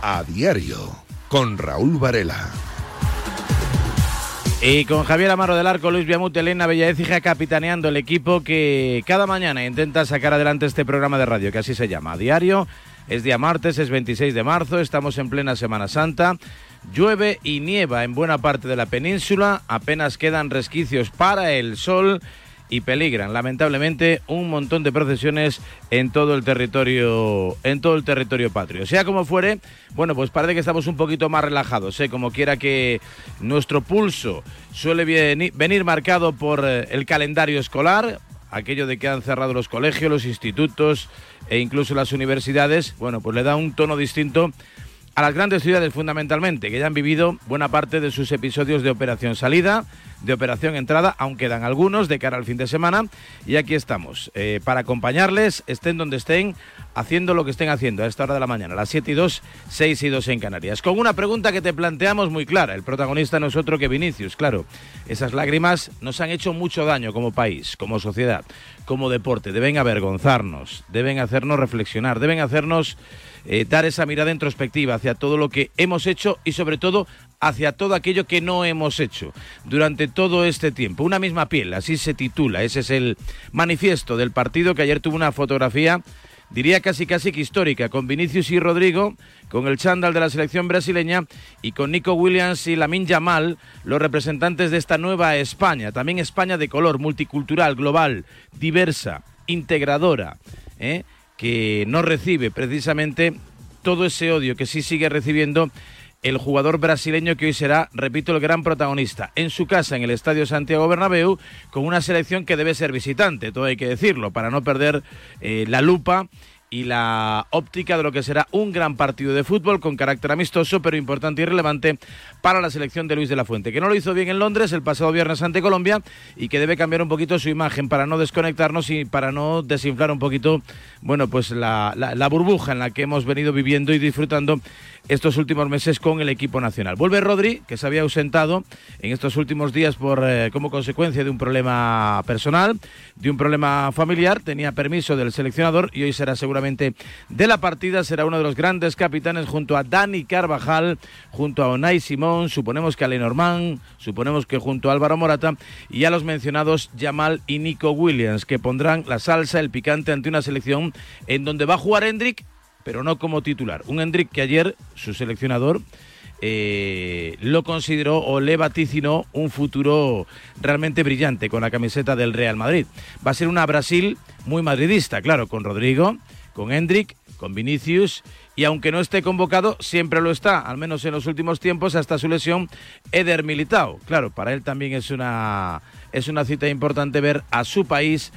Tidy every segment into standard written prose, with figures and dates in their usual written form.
A Diario, con Raúl Varela. Y con Javier Amaro del Arco, Luis Biamut, Elena Bellaécija capitaneando el equipo que cada mañana intenta sacar adelante este programa de radio, que así se llama, A Diario. Es día martes, es 26 de marzo, estamos en plena Semana Santa. Llueve y nieva en buena parte de la península, apenas quedan resquicios para el sol y peligran, lamentablemente, un montón de procesiones en todo el territorio patrio. Sea como fuere, bueno, pues parece que estamos un poquito más relajados, como quiera que nuestro pulso suele venir marcado por el calendario escolar, aquello de que han cerrado los colegios, los institutos e incluso las universidades. Bueno, pues le da un tono distinto a las grandes ciudades, fundamentalmente, que ya han vivido buena parte de sus episodios de operación salida, de operación entrada, aún quedan algunos de cara al fin de semana, y aquí estamos, para acompañarles, estén donde estén, haciendo lo que estén haciendo a esta hora de la mañana, a las 7:02, 6:02 en Canarias, con una pregunta que te planteamos muy clara. El protagonista no es otro que Vinicius, claro. Esas lágrimas nos han hecho mucho daño como país, como sociedad, como deporte. Deben avergonzarnos, deben hacernos reflexionar, deben hacernos dar esa mirada introspectiva hacia todo lo que hemos hecho y sobre todo hacia todo aquello que no hemos hecho durante todo este tiempo. Una misma piel, así se titula. Ese es el manifiesto del partido, que ayer tuvo una fotografía, diría casi que histórica, con Vinicius y Rodrigo, con el chándal de la selección brasileña y con Nico Williams y Lamine Yamal, los representantes de esta nueva España, también España de color, multicultural, global, diversa, integradora, que no recibe precisamente todo ese odio que sí sigue recibiendo el jugador brasileño, que hoy será, repito, el gran protagonista en su casa, en el Estadio Santiago Bernabéu, con una selección que debe ser visitante, todo hay que decirlo, para no perder la lupa y la óptica de lo que será un gran partido de fútbol con carácter amistoso, pero importante y relevante para la selección de Luis de la Fuente, que no lo hizo bien en Londres el pasado viernes ante Colombia y que debe cambiar un poquito su imagen para no desconectarnos y para no desinflar un poquito, bueno, pues la burbuja en la que hemos venido viviendo y disfrutando estos últimos meses con el equipo nacional. Vuelve Rodri, que se había ausentado en estos últimos días como consecuencia de un problema personal, de un problema familiar. Tenía permiso del seleccionador y hoy será seguramente de la partida. Será uno de los grandes capitanes junto a Dani Carvajal, junto a Unai Simón, suponemos que a Lenormand, suponemos que junto a Álvaro Morata y a los mencionados Yamal y Nico Williams, que pondrán la salsa, el picante ante una selección en donde va a jugar Endrick, pero no como titular. Un Endrick que ayer su seleccionador lo consideró o le vaticinó un futuro realmente brillante con la camiseta del Real Madrid. Va a ser una Brasil muy madridista, claro, con Rodrigo, con Endrick, con Vinicius, y aunque no esté convocado, siempre lo está, al menos en los últimos tiempos, hasta su lesión, Eder Militao. Claro, para él también es una cita importante ver a su país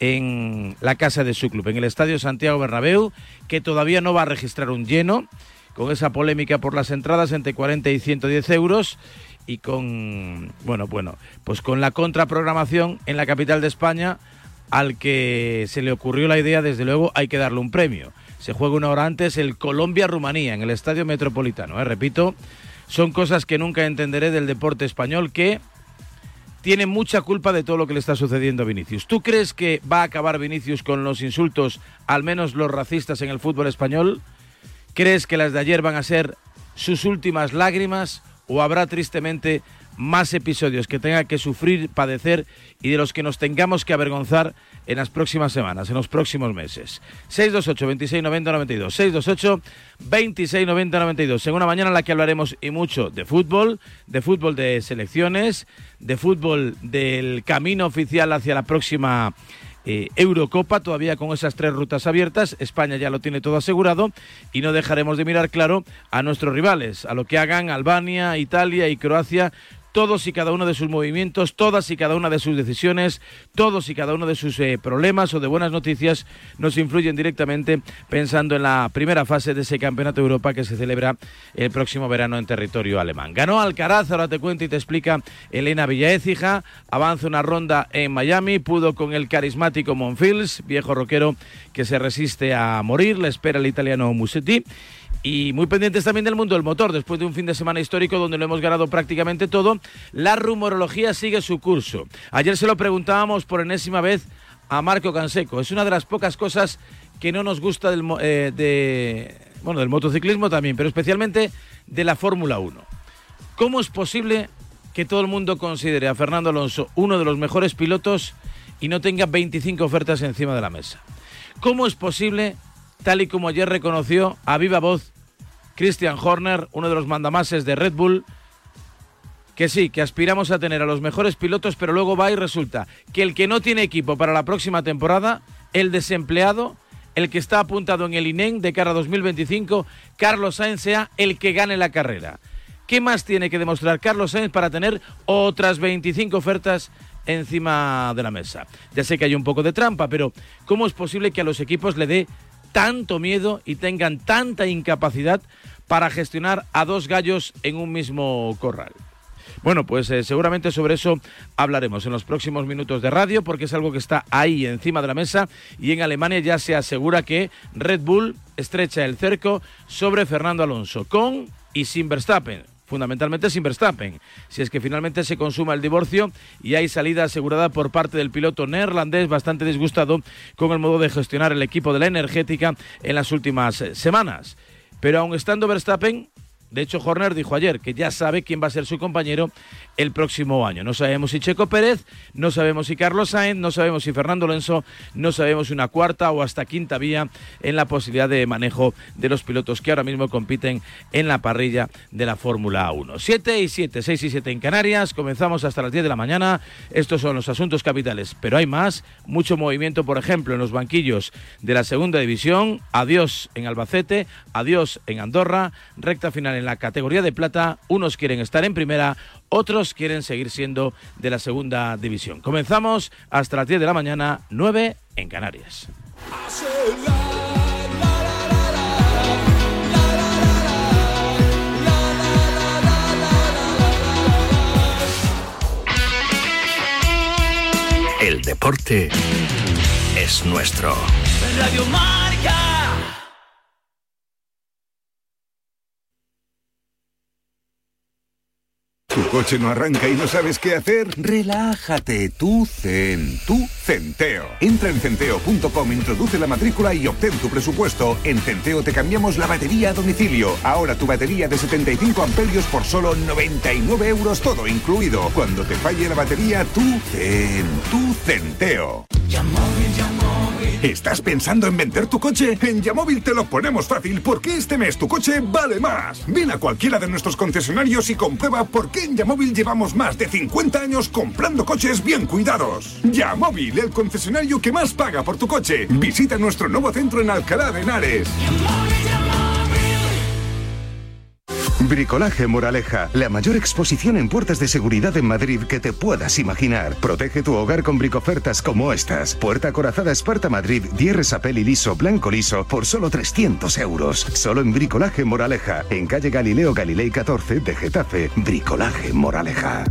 en la casa de su club, en el Estadio Santiago Bernabéu, que todavía no va a registrar un lleno, con esa polémica por las entradas entre 40 y 110 euros, y con, pues con la contraprogramación en la capital de España, al que se le ocurrió la idea, desde luego hay que darle un premio. Se juega una hora antes el Colombia-Rumanía en el Estadio Metropolitano. Repito, son cosas que nunca entenderé del deporte español, que tiene mucha culpa de todo lo que le está sucediendo a Vinicius. ¿Tú crees que va a acabar Vinicius con los insultos, al menos los racistas, en el fútbol español? ¿Crees que las de ayer van a ser sus últimas lágrimas o habrá tristemente más episodios que tenga que sufrir, padecer y de los que nos tengamos que avergonzar en las próximas semanas, en los próximos meses? 628 26 90 92, 628 26 90 92, en una mañana en la que hablaremos y mucho de fútbol de selecciones, de fútbol del camino oficial hacia la próxima Eurocopa, todavía con esas 3 rutas abiertas. España ya lo tiene todo asegurado y no dejaremos de mirar, claro, a nuestros rivales, a lo que hagan Albania, Italia y Croacia. Todos y cada uno de sus movimientos, todas y cada una de sus decisiones, todos y cada uno de sus problemas o de buenas noticias nos influyen directamente, pensando en la primera fase de ese Campeonato de Europa que se celebra el próximo verano en territorio alemán. Ganó Alcaraz, ahora te cuento y te explica Elena Bellaécija. Avanza una ronda en Miami, pudo con el carismático Monfils, viejo rockero que se resiste a morir, le espera el italiano Musetti. Y muy pendientes también del mundo del motor, después de un fin de semana histórico donde lo hemos ganado prácticamente todo. La rumorología sigue su curso. Ayer se lo preguntábamos por enésima vez a Marco Canseco. Es una de las pocas cosas que no nos gusta bueno, del motociclismo también, pero especialmente de la Fórmula 1. ¿Cómo es posible que todo el mundo considere a Fernando Alonso uno de los mejores pilotos y no tenga 25 ofertas encima de la mesa? ¿Cómo es posible, tal y como ayer reconoció a viva voz Christian Horner, uno de los mandamases de Red Bull, que sí, que aspiramos a tener a los mejores pilotos, pero luego va y resulta que el que no tiene equipo para la próxima temporada, el desempleado, el que está apuntado en el INEM de cara a 2025, Carlos Sainz, sea el que gane la carrera? ¿Qué más tiene que demostrar Carlos Sainz para tener otras 25 ofertas encima de la mesa? Ya sé que hay un poco de trampa, pero ¿cómo es posible que a los equipos le dé tanto miedo y tengan tanta incapacidad para gestionar a dos gallos en un mismo corral? Bueno, pues seguramente sobre eso hablaremos en los próximos minutos de radio, porque es algo que está ahí encima de la mesa, y en Alemania ya se asegura que Red Bull estrecha el cerco sobre Fernando Alonso, con y sin Verstappen. Fundamentalmente sin Verstappen, si es que finalmente se consuma el divorcio y hay salida asegurada por parte del piloto neerlandés, bastante disgustado con el modo de gestionar el equipo de la energética en las últimas semanas. Pero aun estando Verstappen, de hecho Horner dijo ayer que ya sabe quién va a ser su compañero el próximo año. No sabemos si Checo Pérez, no sabemos si Carlos Sainz, no sabemos si Fernando Alonso, no sabemos si una cuarta o hasta quinta vía en la posibilidad de manejo de los pilotos que ahora mismo compiten en la parrilla de la Fórmula 1. 7 y 7, 6 y 7 en Canarias, comenzamos hasta las 10 de la mañana. Estos son los asuntos capitales, pero hay más, mucho movimiento, por ejemplo, en los banquillos de la segunda división. Adiós en Albacete, adiós en Andorra, recta final en la categoría de plata. Unos quieren estar en primera, otros quieren seguir siendo de la segunda división. Comenzamos hasta las 10 de la mañana, 9 en Canarias. El deporte es nuestro. Radio Marca. ¿Tu coche no arranca y no sabes qué hacer? Relájate, tú Centeo. Entra en centeo.com, introduce la matrícula y obtén tu presupuesto. En Centeo te cambiamos la batería a domicilio. Ahora tu batería de 75 amperios por solo 99 euros, todo incluido. Cuando te falle la batería, tú Centeo. ¿Estás pensando en vender tu coche? En Yamóvil te lo ponemos fácil, porque este mes tu coche vale más. Ven a cualquiera de nuestros concesionarios y comprueba por qué en Yamóvil llevamos más de 50 años comprando coches bien cuidados. Yamóvil, el concesionario que más paga por tu coche. Visita nuestro nuevo centro en Alcalá de Henares. Bricolaje Moraleja, la mayor exposición en puertas de seguridad en Madrid que te puedas imaginar. Protege tu hogar con bricofertas como estas. Puerta acorazada Esparta Madrid, Dierres Apel y liso, blanco liso, por solo 300 euros. Solo en Bricolaje Moraleja, en calle Galileo Galilei 14 de Getafe. Bricolaje Moraleja.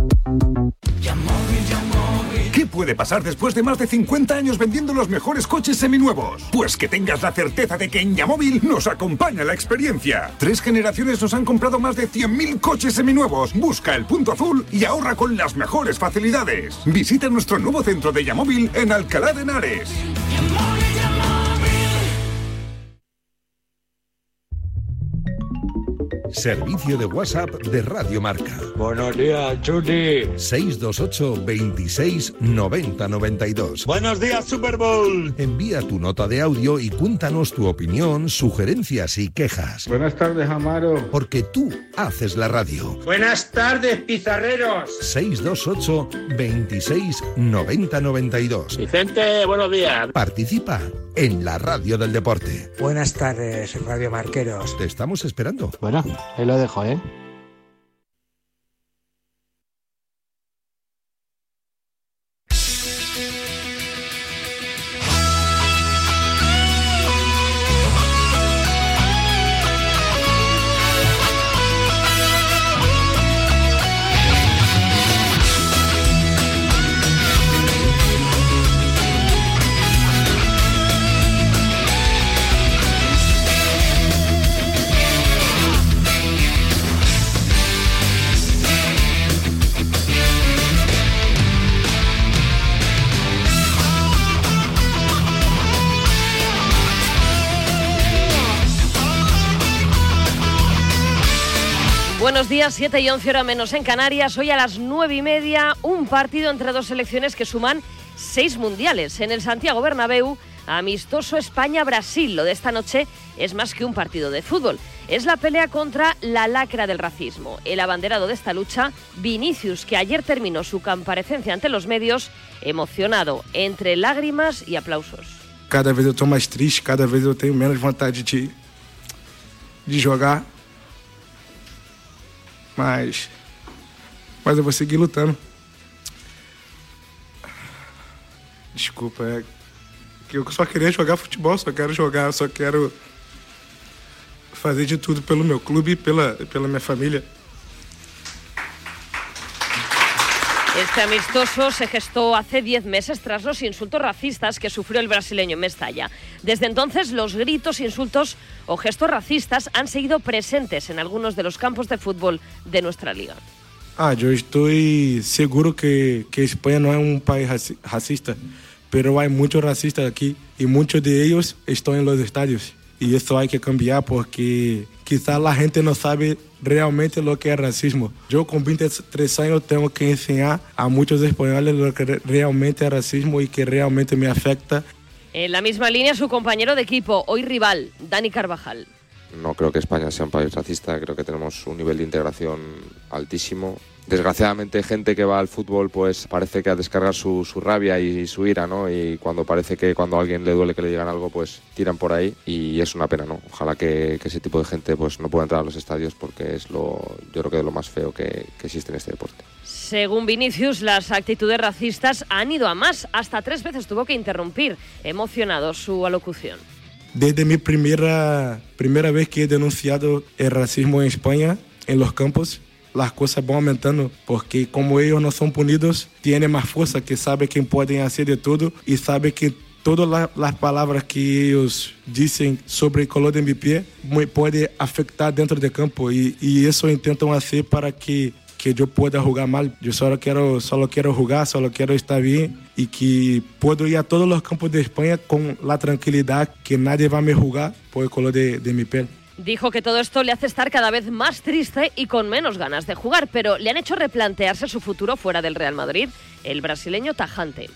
¿Qué puede pasar después de más de 50 años vendiendo los mejores coches seminuevos? Pues que tengas la certeza de que en Yamóvil nos acompaña la experiencia. 3 generaciones nos han comprado más de 100.000 coches seminuevos. Busca el punto azul y ahorra con las mejores facilidades. Visita nuestro nuevo centro de Yamóvil en Alcalá de Henares. Servicio de WhatsApp de Radio Marca. Buenos días, Chuli. 628 26 90 92. Buenos días, Super Bowl. Envía tu nota de audio y cuéntanos tu opinión, sugerencias y quejas. Buenas tardes, Amaro. Porque tú haces la radio. Buenas tardes, pizarreros. 628 26 90 92. Vicente, buenos días. Participa en la radio del deporte. Buenas tardes, Radio Marqueros. Te estamos esperando. Bueno, ahí lo dejo, ¿eh? Buenos días, 7 y 11 horas menos en Canarias. Hoy a las 9:30, un partido entre dos selecciones que suman 6 mundiales. En el Santiago Bernabéu, amistoso España-Brasil. Lo de esta noche es más que un partido de fútbol. Es la pelea contra la lacra del racismo. El abanderado de esta lucha, Vinícius, que ayer terminó su comparecencia ante los medios, emocionado, entre lágrimas y aplausos. Cada vez eu estou mais triste, cada vez eu tenho menos vontade de jogar. Mas eu vou seguir lutando. Desculpa, é que eu só queria jogar futebol, só quero fazer de tudo pelo meu clube e pela minha família. Este amistoso se gestó hace 10 meses tras los insultos racistas que sufrió el brasileño en Mestalla. Desde entonces, los gritos, insultos o gestos racistas han seguido presentes en algunos de los campos de fútbol de nuestra liga. Yo estoy seguro que España no es un país racista, pero hay muchos racistas aquí y muchos de ellos están en los estadios. Y eso hay que cambiar porque quizás la gente no sabe realmente lo que es racismo. Yo con 23 años tengo que enseñar a muchos españoles lo que realmente es racismo y que realmente me afecta. En la misma línea su compañero de equipo, hoy rival, Dani Carvajal. No creo que España sea un país racista, creo que tenemos un nivel de integración altísimo. Desgraciadamente, gente que va al fútbol pues parece que a descargar su rabia y su ira, ¿no? Y parece que cuando a alguien le duele que le digan algo, pues tiran por ahí y es una pena, ¿no? Ojalá que ese tipo de gente pues no pueda entrar a los estadios porque es yo creo que es lo más feo que existe en este deporte. Según Vinícius, las actitudes racistas han ido a más. Hasta 3 veces tuvo que interrumpir, emocionado, su alocución. Desde mi primera vez que he denunciado el racismo en España, en los campos, las cosas van aumentando, porque como ellos no son punidos, tienen más fuerza, que saben que pueden hacer de todo y saben que todas las palabras que ellos dicen sobre el color de mi piel me puede afectar dentro del campo y eso intentan hacer para que yo pueda jugar mal. Yo solo quiero jugar, solo quiero estar bien y que puedo ir a todos los campos de España con la tranquilidad que nadie va a me jugar por el color de mi piel. Dijo que todo esto le hace estar cada vez más triste y con menos ganas de jugar, pero le han hecho replantearse su futuro fuera del Real Madrid, el brasileño tajante.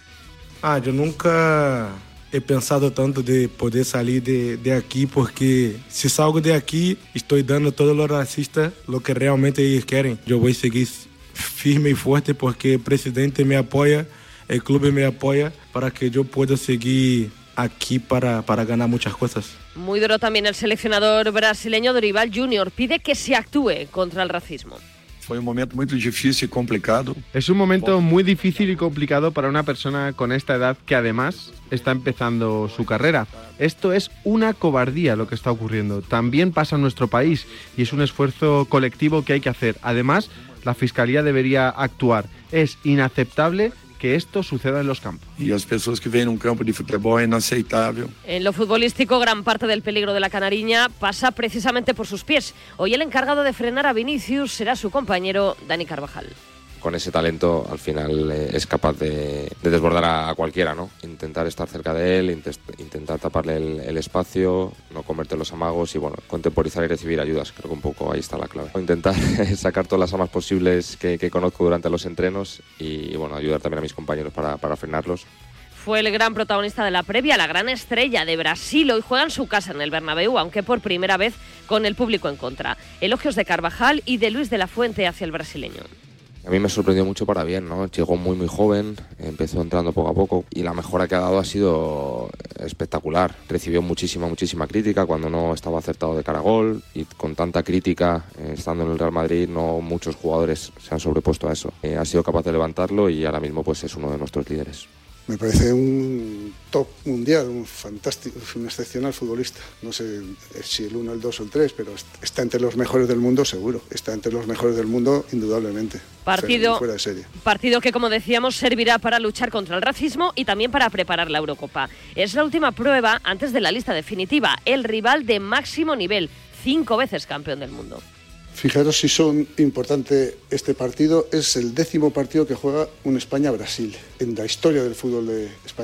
Yo nunca he pensado tanto de poder salir de aquí, porque si salgo de aquí, estoy dando a todos los racistas lo que realmente ellos quieren. Yo voy a seguir firme y fuerte porque el presidente me apoya, el club me apoya para que yo pueda seguir aquí para ganar muchas cosas. Muy duro también el seleccionador brasileño Dorival Júnior. Pide que se actúe contra el racismo. Fue un momento muy difícil y complicado. Es un momento muy difícil y complicado para una persona con esta edad que además está empezando su carrera. Esto es una cobardía lo que está ocurriendo. También pasa en nuestro país y es un esfuerzo colectivo que hay que hacer. Además, la Fiscalía debería actuar. Es inaceptable que esto suceda en los campos. Y las personas que ven un campo de fútbol es inaceptable. En lo futbolístico, gran parte del peligro de la canariña pasa precisamente por sus pies. Hoy el encargado de frenar a Vinícius será su compañero Dani Carvajal. Con ese talento al final es capaz de desbordar a cualquiera, ¿no? Intentar estar cerca de él, intentar taparle el espacio, no cometer los amagos y bueno, contemporizar y recibir ayudas. Creo que un poco ahí está la clave. Intentar sacar todas las armas posibles que conozco durante los entrenos y bueno, ayudar también a mis compañeros para frenarlos. Fue el gran protagonista de la previa, la gran estrella de Brasil. Hoy juega en su casa en el Bernabéu, aunque por primera vez con el público en contra. Elogios de Carvajal y de Luis de la Fuente hacia el brasileño. A mí me sorprendió mucho para bien, ¿no? Llegó muy joven, empezó entrando poco a poco y la mejora que ha dado ha sido espectacular. Recibió muchísima crítica cuando no estaba acertado de cara a gol y con tanta crítica, estando en el Real Madrid, no muchos jugadores se han sobrepuesto a eso. Ha sido capaz de levantarlo y ahora mismo pues es uno de nuestros líderes. Me parece un top mundial, un fantástico, un excepcional futbolista. No sé si el 1, el 2 o el 3, pero está entre los mejores del mundo seguro. Está entre los mejores del mundo indudablemente. Partido fuera de serie. Partido que, como decíamos, servirá para luchar contra el racismo y también para preparar la Eurocopa. Es la última prueba antes de la lista definitiva. El rival de máximo nivel, 5 veces campeón del mundo. Fijaros si son importante este partido. Es el 10º partido que juega un España-Brasil en la historia del fútbol español.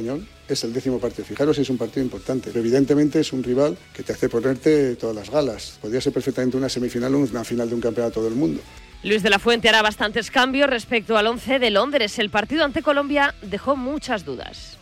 es el 10º partido. Fijaros, es un partido importante. Pero evidentemente es un rival que te hace ponerte todas las galas. Podría ser perfectamente una semifinal o una final de un campeonato del mundo. Luis de la Fuente hará bastantes cambios respecto al 11 de Londres. El partido ante Colombia dejó muchas dudas.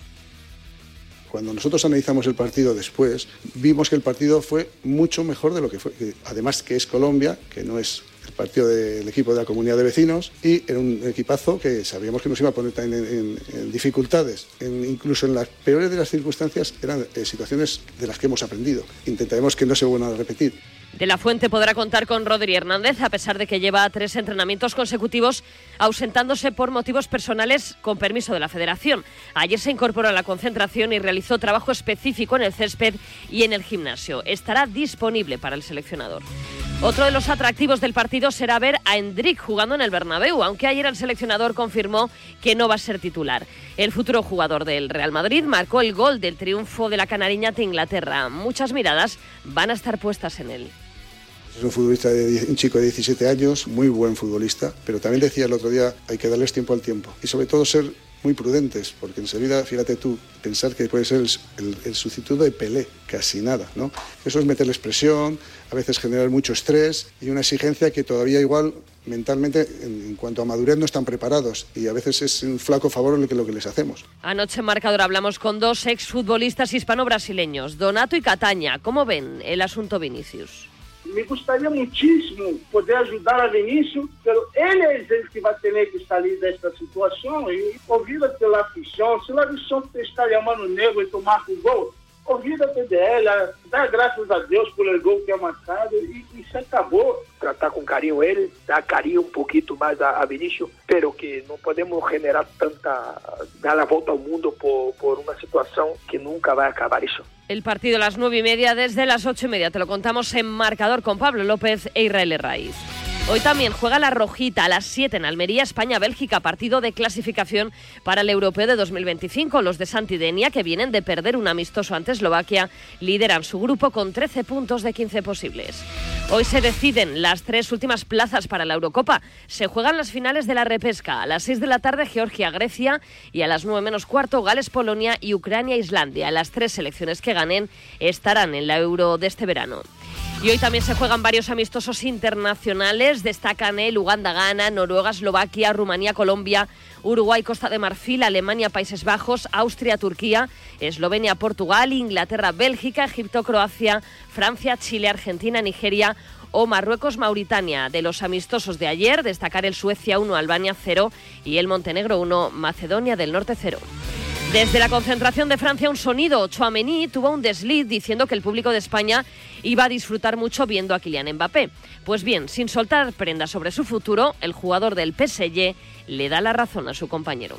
Cuando nosotros analizamos el partido después, vimos que el partido fue mucho mejor de lo que fue. Además que es Colombia, que no es el partido del equipo de la comunidad de vecinos, y era un equipazo que sabíamos que nos iba a poner también en dificultades. Incluso en las peores de las circunstancias eran situaciones de las que hemos aprendido. Intentaremos que no se vuelvan a repetir. De la Fuente podrá contar con Rodri Hernández, a pesar de que lleva 3 entrenamientos consecutivos ausentándose por motivos personales con permiso de la Federación. Ayer se incorporó a la concentración y realizó trabajo específico en el césped y en el gimnasio. Estará disponible para el seleccionador. Otro de los atractivos del partido será ver a Endrick jugando en el Bernabéu, aunque ayer el seleccionador confirmó que no va a ser titular. El futuro jugador del Real Madrid marcó el gol del triunfo de la canariña ante Inglaterra. Muchas miradas van a estar puestas en él. Es un futbolista, un chico de 17 años, muy buen futbolista, pero también decía el otro día, hay que darles tiempo al tiempo y sobre todo ser muy prudentes, porque enseguida, fíjate tú, pensar que puede ser el sustituto de Pelé, casi nada, ¿no? Eso es meterles presión, a veces generar mucho estrés y una exigencia que todavía igual mentalmente, en cuanto a madurez, no están preparados y a veces es un flaco favor lo que les hacemos. Anoche en Marcador hablamos con 2 exfutbolistas hispano-brasileños, Donato y Cataña. ¿Cómo ven el asunto Vinicius? Me gustaría muchísimo poder ayudar a Vinicius, pero él es el que va a tener que salir de esta situación y olvídate de la afición. Si la afición te está llamando negro y tú marcas un gol, olvídate de él, da gracias a Dios por el gol que ha marcado y se acabó. Tratar con cariño a él, dar cariño un poquito más a Vinicius, pero que no podemos generar dar la vuelta al mundo por una situación que nunca va a acabar eso. El partido a las 9:30, desde las 8:30. Te lo contamos en Marcador con Pablo López e Israel Herraiz. Hoy también juega la Rojita a las 7 en Almería, España-Bélgica, partido de clasificación para el Europeo de 2025. Los de Santidenia, que vienen de perder un amistoso ante Eslovaquia, lideran su grupo con 13 puntos de 15 posibles. Hoy se deciden las 3 últimas plazas para la Eurocopa. Se juegan las finales de la repesca. A las 6 de la tarde, Georgia-Grecia, y a las 9:15, Gales-Polonia y Ucrania-Islandia. Las 3 selecciones que ganen estarán en la Euro de este verano. Y hoy también se juegan varios amistosos internacionales. Destacan el Uganda-Ghana, Noruega-Eslovaquia, Rumanía-Colombia, Uruguay-Costa de Marfil, Alemania-Países Bajos, Austria-Turquía, Eslovenia-Portugal, Inglaterra-Bélgica, Egipto-Croacia, Francia-Chile, Argentina-Nigeria o Marruecos-Mauritania. De los amistosos de ayer, destacar el Suecia 1, Albania 0 y el Montenegro 1, Macedonia del Norte 0. Desde la concentración de Francia, un sonido. Tchouaméni tuvo un desliz diciendo que el público de España iba a disfrutar mucho viendo a Kylian Mbappé. Pues bien, sin soltar prendas sobre su futuro, el jugador del PSG le da la razón a su compañero.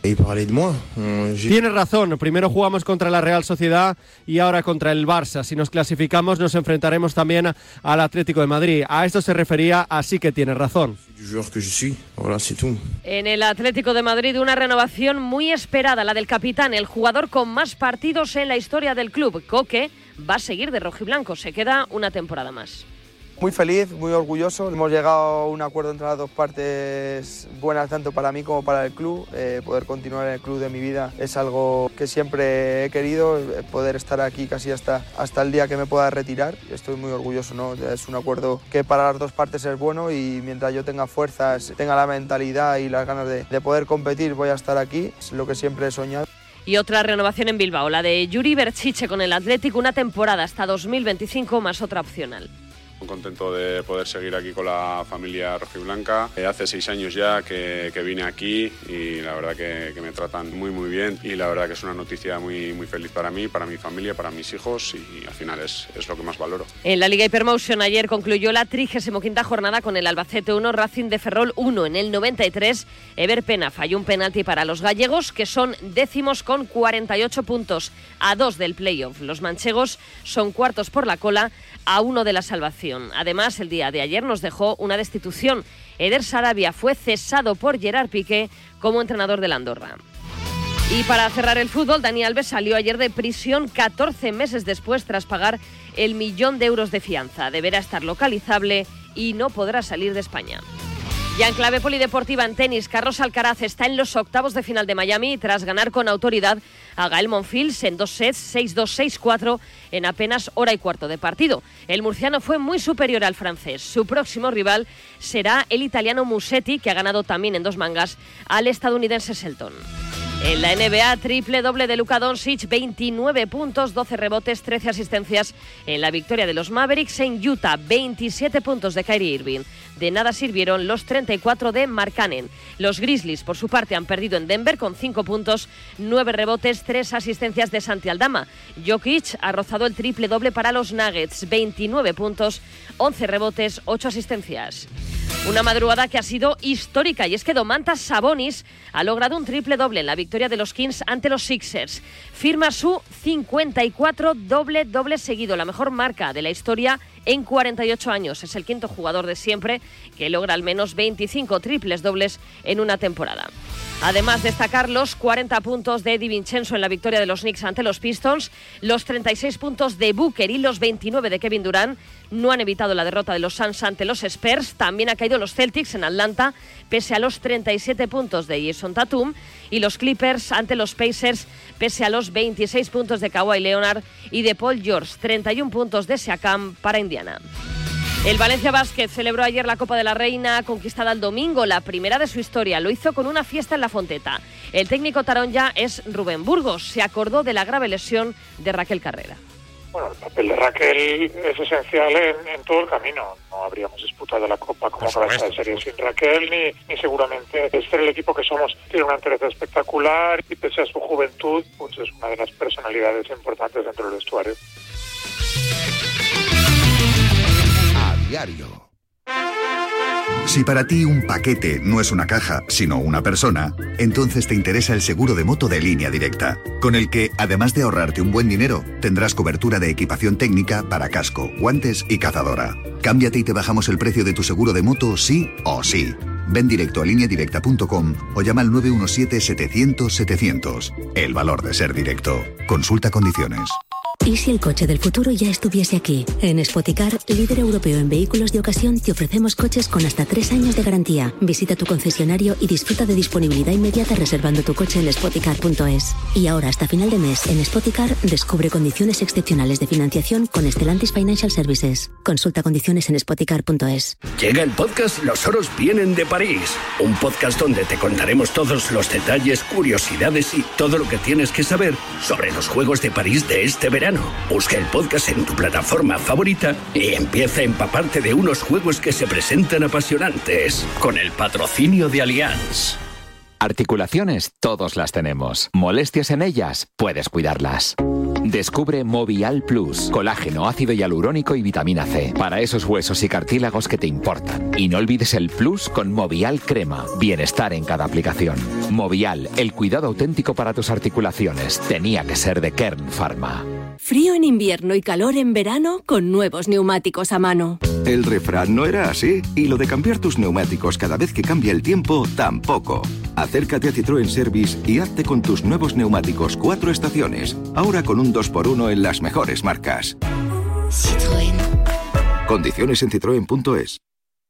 Tienes razón, primero jugamos contra la Real Sociedad y ahora contra el Barça. Si nos clasificamos nos enfrentaremos también al Atlético de Madrid. A esto se refería, así que tienes razón. En el Atlético de Madrid, una renovación muy esperada, la del capitán, el jugador con más partidos en la historia del club. Coque va a seguir de rojiblanco, se queda una temporada más. Muy feliz, muy orgulloso. Hemos llegado a un acuerdo entre las dos partes buenas tanto para mí como para el club. Poder continuar en el club de mi vida es algo que siempre he querido, poder estar aquí casi hasta el día que me pueda retirar. Estoy muy orgulloso, ¿no? Es un acuerdo que para las dos partes es bueno y mientras yo tenga fuerzas, tenga la mentalidad y las ganas de poder competir, voy a estar aquí. Es lo que siempre he soñado. Y otra renovación en Bilbao, la de Yuri Berchiche con el Atlético, una temporada hasta 2025 más otra opcional. Muy contento de poder seguir aquí con la familia rojiblanca. Hace 6 años ya que vine aquí y la verdad que me tratan muy bien y la verdad que es una noticia muy feliz para mí, para mi familia, para mis hijos y al final es lo que más valoro. En la Liga Hypermotion ayer concluyó la 35ª jornada con el Albacete 1, Racing de Ferrol 1. En el 93, Ever Pena falló un penalti para los gallegos, que son décimos con 48 puntos, a 2 del playoff. Los manchegos son cuartos por la cola, a 1 de la salvación. Además, el día de ayer nos dejó una destitución. Eder Sarabia fue cesado por Gerard Piqué como entrenador del Andorra. Y para cerrar el fútbol, Dani Alves salió ayer de prisión 14 meses después tras pagar el 1.000.000 de euros de fianza. Deberá estar localizable y no podrá salir de España. Ya en clave polideportiva en tenis, Carlos Alcaraz está en los octavos de final de Miami tras ganar con autoridad a Gael Monfils en 2 sets, 6-2, 6-4 en apenas hora y cuarto de partido. El murciano fue muy superior al francés. Su próximo rival será el italiano Musetti, que ha ganado también en 2 mangas al estadounidense Shelton. En la NBA, triple doble de Luka Doncic, 29 puntos, 12 rebotes, 13 asistencias en la victoria de los Mavericks en Utah, 27 puntos de Kyrie Irving. De nada sirvieron los 34 de Markkanen. Los Grizzlies, por su parte, han perdido en Denver con 5 puntos, 9 rebotes, 3 asistencias de Santi Aldama. Jokic ha rozado el triple doble para los Nuggets, 29 puntos, 11 rebotes, 8 asistencias. Una madrugada que ha sido histórica, y es que Domantas Sabonis ha logrado un triple doble en la victoria de los Kings ante los Sixers. Firma su 54 doble seguido, la mejor marca de la historia en 48 años. Es el quinto jugador de siempre que logra al menos 25 triples dobles en una temporada. Además, destacar los 40 puntos de DiVincenzo en la victoria de los Knicks ante los Pistons, los 36 puntos de Booker y los 29 de Kevin Durant no han evitado la derrota de los Suns ante los Spurs. También ha caído los Celtics en Atlanta, pese a los 37 puntos de Jason Tatum, y los Clippers ante los Pacers, pese a los 26 puntos de Kawhi Leonard y de Paul George, 31 puntos de Siakam para Indiana. El Valencia Basket celebró ayer la Copa de la Reina, conquistada el domingo, la primera de su historia. Lo hizo con una fiesta en la Fonteta. El técnico taronja es Rubén Burgos. Se acordó de la grave lesión de Raquel Carrera. Bueno, el papel de Raquel es esencial en todo el camino. No habríamos disputado la Copa como cabeza de serie sin Raquel, ni seguramente ser el equipo que somos. Tiene una entereza espectacular y pese a su juventud, pues es una de las personalidades importantes dentro del vestuario. Diario. Si para ti un paquete no es una caja, sino una persona, entonces te interesa el seguro de moto de Línea Directa, con el que, además de ahorrarte un buen dinero, tendrás cobertura de equipación técnica para casco, guantes y cazadora. Cámbiate y te bajamos el precio de tu seguro de moto sí o sí. Ven directo a lineadirecta.com o llama al 917-700-700. El valor de ser directo. Consulta condiciones. ¿Y si el coche del futuro ya estuviese aquí? En Spoticar, líder europeo en vehículos de ocasión, te ofrecemos coches con hasta 3 años de garantía. Visita tu concesionario y disfruta de disponibilidad inmediata reservando tu coche en spoticar.es. Y ahora, hasta final de mes, en Spoticar, descubre condiciones excepcionales de financiación con Stellantis Financial Services. Consulta condiciones en spoticar.es. Llega el podcast Los oros vienen de París. Un podcast donde te contaremos todos los detalles, curiosidades y todo lo que tienes que saber sobre los Juegos de París de este verano. Busca el podcast en tu plataforma favorita y empieza a empaparte de unos juegos que se presentan apasionantes con el patrocinio de Allianz. Articulaciones, todos las tenemos. Molestias en ellas, puedes cuidarlas. Descubre Movial Plus, colágeno, ácido hialurónico y vitamina C, para esos huesos y cartílagos que te importan. Y no olvides el Plus con Movial Crema, bienestar en cada aplicación. Movial, el cuidado auténtico para tus articulaciones, tenía que ser de Kern Pharma. Frío en invierno y calor en verano con nuevos neumáticos a mano. El refrán no era así, y lo de cambiar tus neumáticos cada vez que cambia el tiempo, tampoco. Acércate a Citroën Service y hazte con tus nuevos neumáticos 4 estaciones, ahora con un 2x1 en las mejores marcas. Citroën. Condiciones en citroen.es.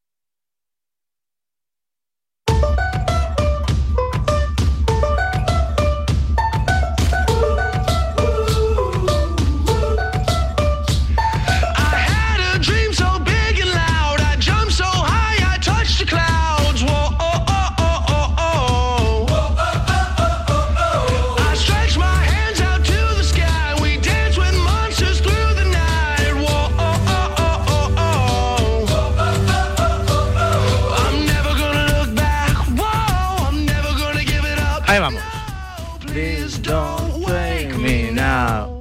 Ahí vamos. Please don't break me now.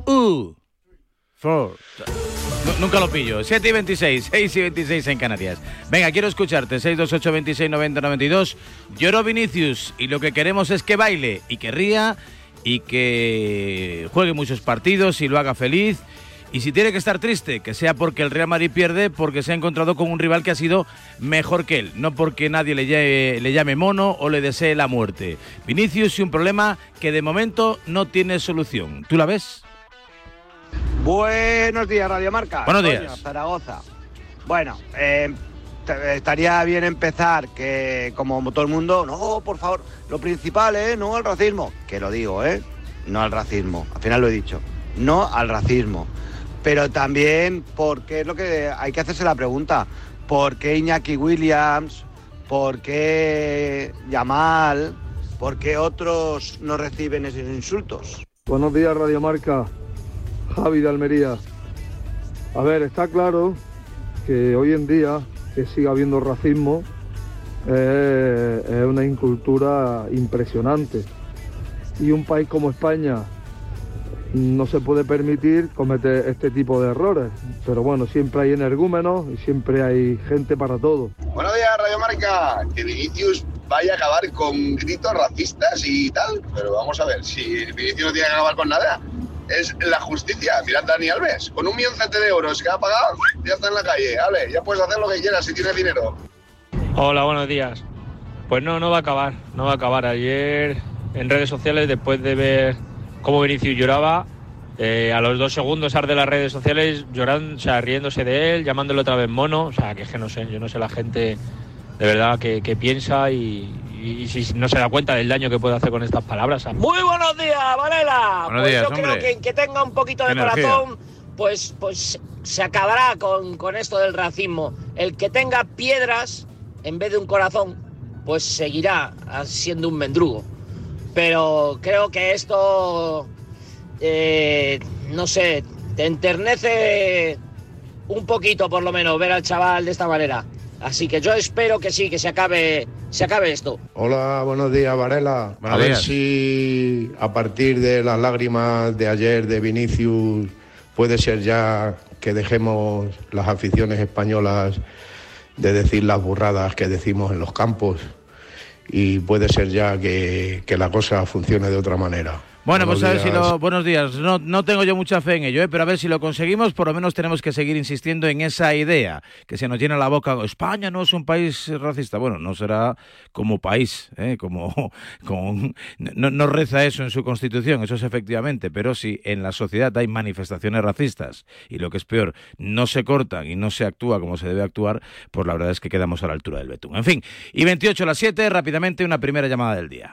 Nunca lo pillo. 7 y 26, 6 y 26 en Canarias. Venga, quiero escucharte. 628 26 90 92. Lloró Vinicius y lo que queremos es que baile y que ría y que juegue muchos partidos y lo haga feliz. Y si tiene que estar triste, que sea porque el Real Madrid pierde, porque se ha encontrado con un rival que ha sido mejor que él, no porque nadie le llame mono o le desee la muerte. Vinicius y un problema que de momento no tiene solución. ¿Tú la ves? Buenos días, Radio Marca. Buenos días. Coño, Zaragoza. Bueno, estaría bien empezar que, como todo el mundo, no, por favor, lo principal, no al racismo. Que lo digo, no al racismo. Al final lo he dicho, no al racismo. Pero también, porque es lo que hay que hacerse la pregunta, ¿por qué Iñaki Williams? ¿Por qué Yamal? ¿Por qué otros no reciben esos insultos? Buenos días, Radio Marca. Javi de Almería. A ver, está claro que hoy en día que siga habiendo racismo es una incultura impresionante. Y un país como España no se puede permitir cometer este tipo de errores. Pero bueno, siempre hay energúmenos y siempre hay gente para todo. Buenos días, Radio Marca. Que Vinicius vaya a acabar con gritos racistas y tal. Pero vamos a ver, si Vinicius no tiene que acabar con nada, es la justicia. Mirad a Dani Alves, con 1 millón de euros que ha pagado, ya está en la calle. Vale, ya puedes hacer lo que quieras si tienes dinero. Hola, buenos días. Pues no va a acabar, no va a acabar. Ayer en redes sociales, después de ver cómo Vinicius lloraba, a los 2 segundos arde las redes sociales llorando, o sea, riéndose de él, llamándolo otra vez mono. O sea, que es que no sé, yo no sé la gente de verdad que piensa y si no se da cuenta del daño que puede hacer con estas palabras. Muy buenos días, Varela. Buenos días, yo creo que el que tenga un poquito de corazón, pues se acabará con esto del racismo. El que tenga piedras en vez de un corazón, pues seguirá siendo un mendrugo. Pero creo que esto, no sé, te enternece un poquito por lo menos ver al chaval de esta manera. Así que yo espero que sí, que se acabe esto. Hola, buenos días, Varela. A ver si a partir de las lágrimas de ayer de Vinicius puede ser ya que dejemos las aficiones españolas de decir las burradas que decimos en los campos y puede ser ya que la cosa funcione de otra manera. Bueno, pues a ver si buenos días. No tengo yo mucha fe en ello, pero a ver si lo conseguimos. Por lo menos tenemos que seguir insistiendo en esa idea, que se nos llena la boca. España no es un país racista. Bueno, no será como país, no reza eso en su constitución, eso es efectivamente. Pero si en la sociedad hay manifestaciones racistas y lo que es peor, no se cortan y no se actúa como se debe actuar, pues la verdad es que quedamos a la altura del betún. En fin, y 28 a las 7, rápidamente una primera llamada del día.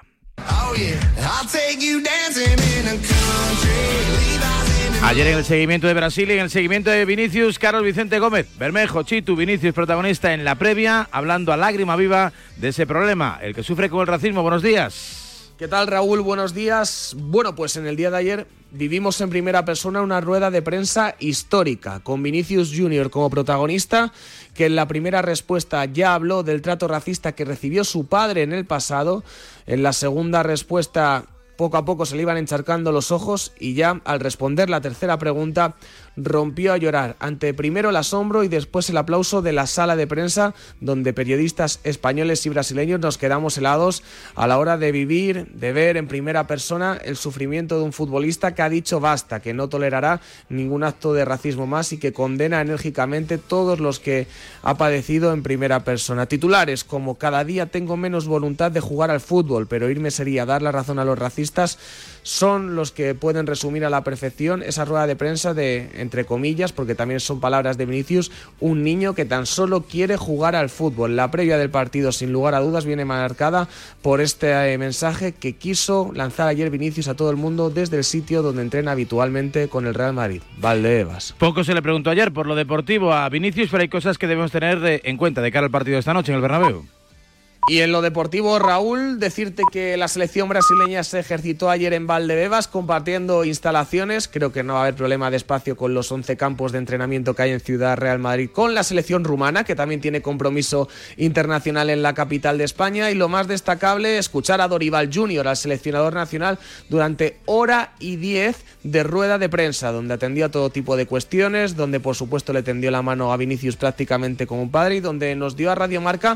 Ayer en el seguimiento de Brasil y en el seguimiento de Vinicius, Carlos Vicente Gómez, Bermejo, Chitu, Vinicius protagonista en la previa, hablando a lágrima viva de ese problema, el que sufre con el racismo. Buenos días. ¿Qué tal, Raúl? Buenos días. Bueno, pues en el día de ayer vivimos en primera persona una rueda de prensa histórica, con Vinicius Junior como protagonista, que en la primera respuesta ya habló del trato racista que recibió su padre en el pasado. En la segunda respuesta, poco a poco se le iban encharcando los ojos y ya al responder la tercera pregunta rompió a llorar ante primero el asombro y después el aplauso de la sala de prensa, donde periodistas españoles y brasileños nos quedamos helados a la hora de vivir, de ver en primera persona el sufrimiento de un futbolista que ha dicho basta, que no tolerará ningún acto de racismo más y que condena enérgicamente todos los que ha padecido en primera persona. Titulares como: cada día tengo menos voluntad de jugar al fútbol, pero irme sería dar la razón a los racistas, son los que pueden resumir a la perfección esa rueda de prensa de, entre comillas, porque también son palabras de Vinicius, un niño que tan solo quiere jugar al fútbol. La previa del partido, sin lugar a dudas, viene marcada por este mensaje que quiso lanzar ayer Vinicius a todo el mundo desde el sitio donde entrena habitualmente con el Real Madrid, Valdebebas. Poco se le preguntó ayer por lo deportivo a Vinicius, pero hay cosas que debemos tener en cuenta de cara al partido de esta noche en el Bernabéu. Y en lo deportivo, Raúl, decirte que la selección brasileña se ejercitó ayer en Valdebebas compartiendo instalaciones. Creo que no va a haber problema de espacio con los 11 campos de entrenamiento que hay en Ciudad Real Madrid con la selección rumana, que también tiene compromiso internacional en la capital de España. Y lo más destacable, escuchar a Dorival Junior, al seleccionador nacional, durante 1:10 de rueda de prensa, donde atendió a todo tipo de cuestiones, donde por supuesto le tendió la mano a Vinicius prácticamente como un padre y donde nos dio a Radio Marca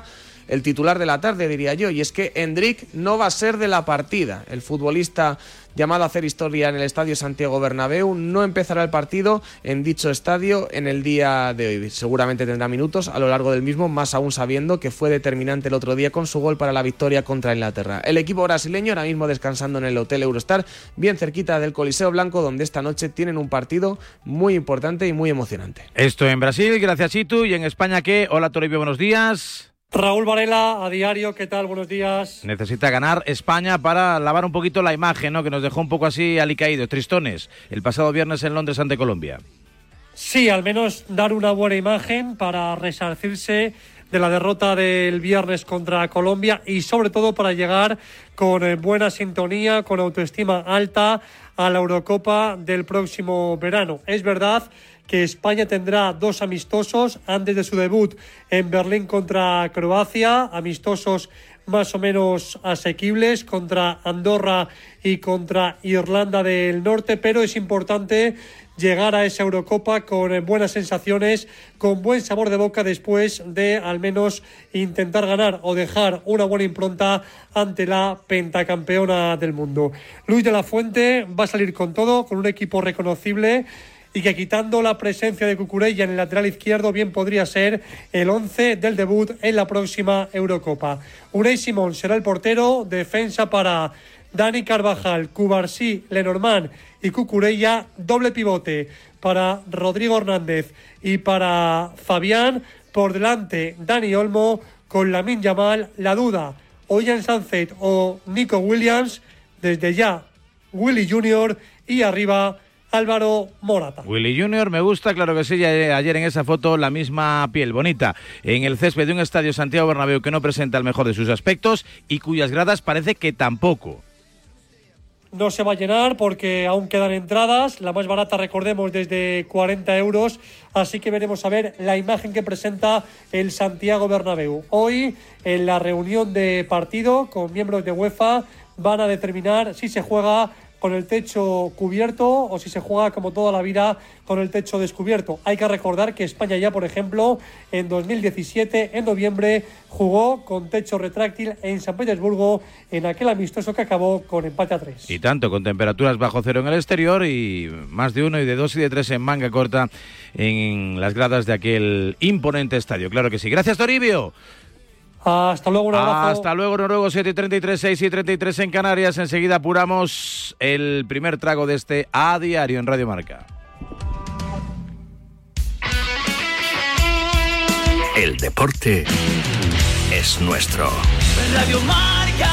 el titular de la tarde, diría yo, y es que Endrick no va a ser de la partida. El futbolista llamado a hacer historia en el Estadio Santiago Bernabéu no empezará el partido en dicho estadio en el día de hoy. Seguramente tendrá minutos a lo largo del mismo, más aún sabiendo que fue determinante el otro día con su gol para la victoria contra Inglaterra. El equipo brasileño ahora mismo descansando en el Hotel Eurostar, bien cerquita del Coliseo Blanco, donde esta noche tienen un partido muy importante y muy emocionante. Esto en Brasil, gracias Chitu. ¿Y en España qué? Hola Toribio, buenos días. Raúl Varela, a diario, ¿qué tal? Buenos días. Necesita ganar España para lavar un poquito la imagen, ¿no? Que nos dejó un poco así alicaídos, tristones, el pasado viernes en Londres ante Colombia. Sí, al menos dar una buena imagen para resarcirse de la derrota del viernes contra Colombia y sobre todo para llegar con buena sintonía, con autoestima alta a la Eurocopa del próximo verano. Es verdad que España tendrá 2 amistosos antes de su debut en Berlín contra Croacia, amistosos más o menos asequibles contra Andorra y contra Irlanda del Norte, pero es importante llegar a esa Eurocopa con buenas sensaciones, con buen sabor de boca después de al menos intentar ganar o dejar una buena impronta ante la pentacampeona del mundo. Luis de la Fuente va a salir con todo, con un equipo reconocible y que quitando la presencia de Cucurella en el lateral izquierdo bien podría ser el 11 del debut en la próxima Eurocopa. Unai Simón será el portero, defensa para Dani Carvajal, Cubarsí, Lenormand y Cucurella, doble pivote para Rodrigo Hernández y para Fabián, por delante Dani Olmo, con Lamine Yamal, la duda, Ollán Sánchez o Nico Williams, desde ya Willy Junior y arriba Álvaro Morata. Willy Junior me gusta, claro que sí, ayer en esa foto la misma piel bonita en el césped de un estadio Santiago Bernabéu que no presenta el mejor de sus aspectos y cuyas gradas parece que tampoco. No se va a llenar porque aún quedan entradas, la más barata recordemos desde 40 euros, así que veremos a ver la imagen que presenta el Santiago Bernabéu. Hoy en la reunión de partido con miembros de UEFA van a determinar si se juega con el techo cubierto o si se juega como toda la vida con el techo descubierto. Hay que recordar que España ya, por ejemplo, en 2017, en noviembre, jugó con techo retráctil en San Petersburgo en aquel amistoso que acabó con empate a 3. Y tanto, con temperaturas bajo cero en el exterior y más de 1 y de 2 y de 3 en manga corta en las gradas de aquel imponente estadio. Claro que sí. Gracias, Toribio. Hasta luego, un abrazo. Hasta luego, Noruego, 7:33, 6:33 en Canarias. Enseguida apuramos el primer trago de este A Diario en Radio Marca. El deporte es nuestro. Radio Marca.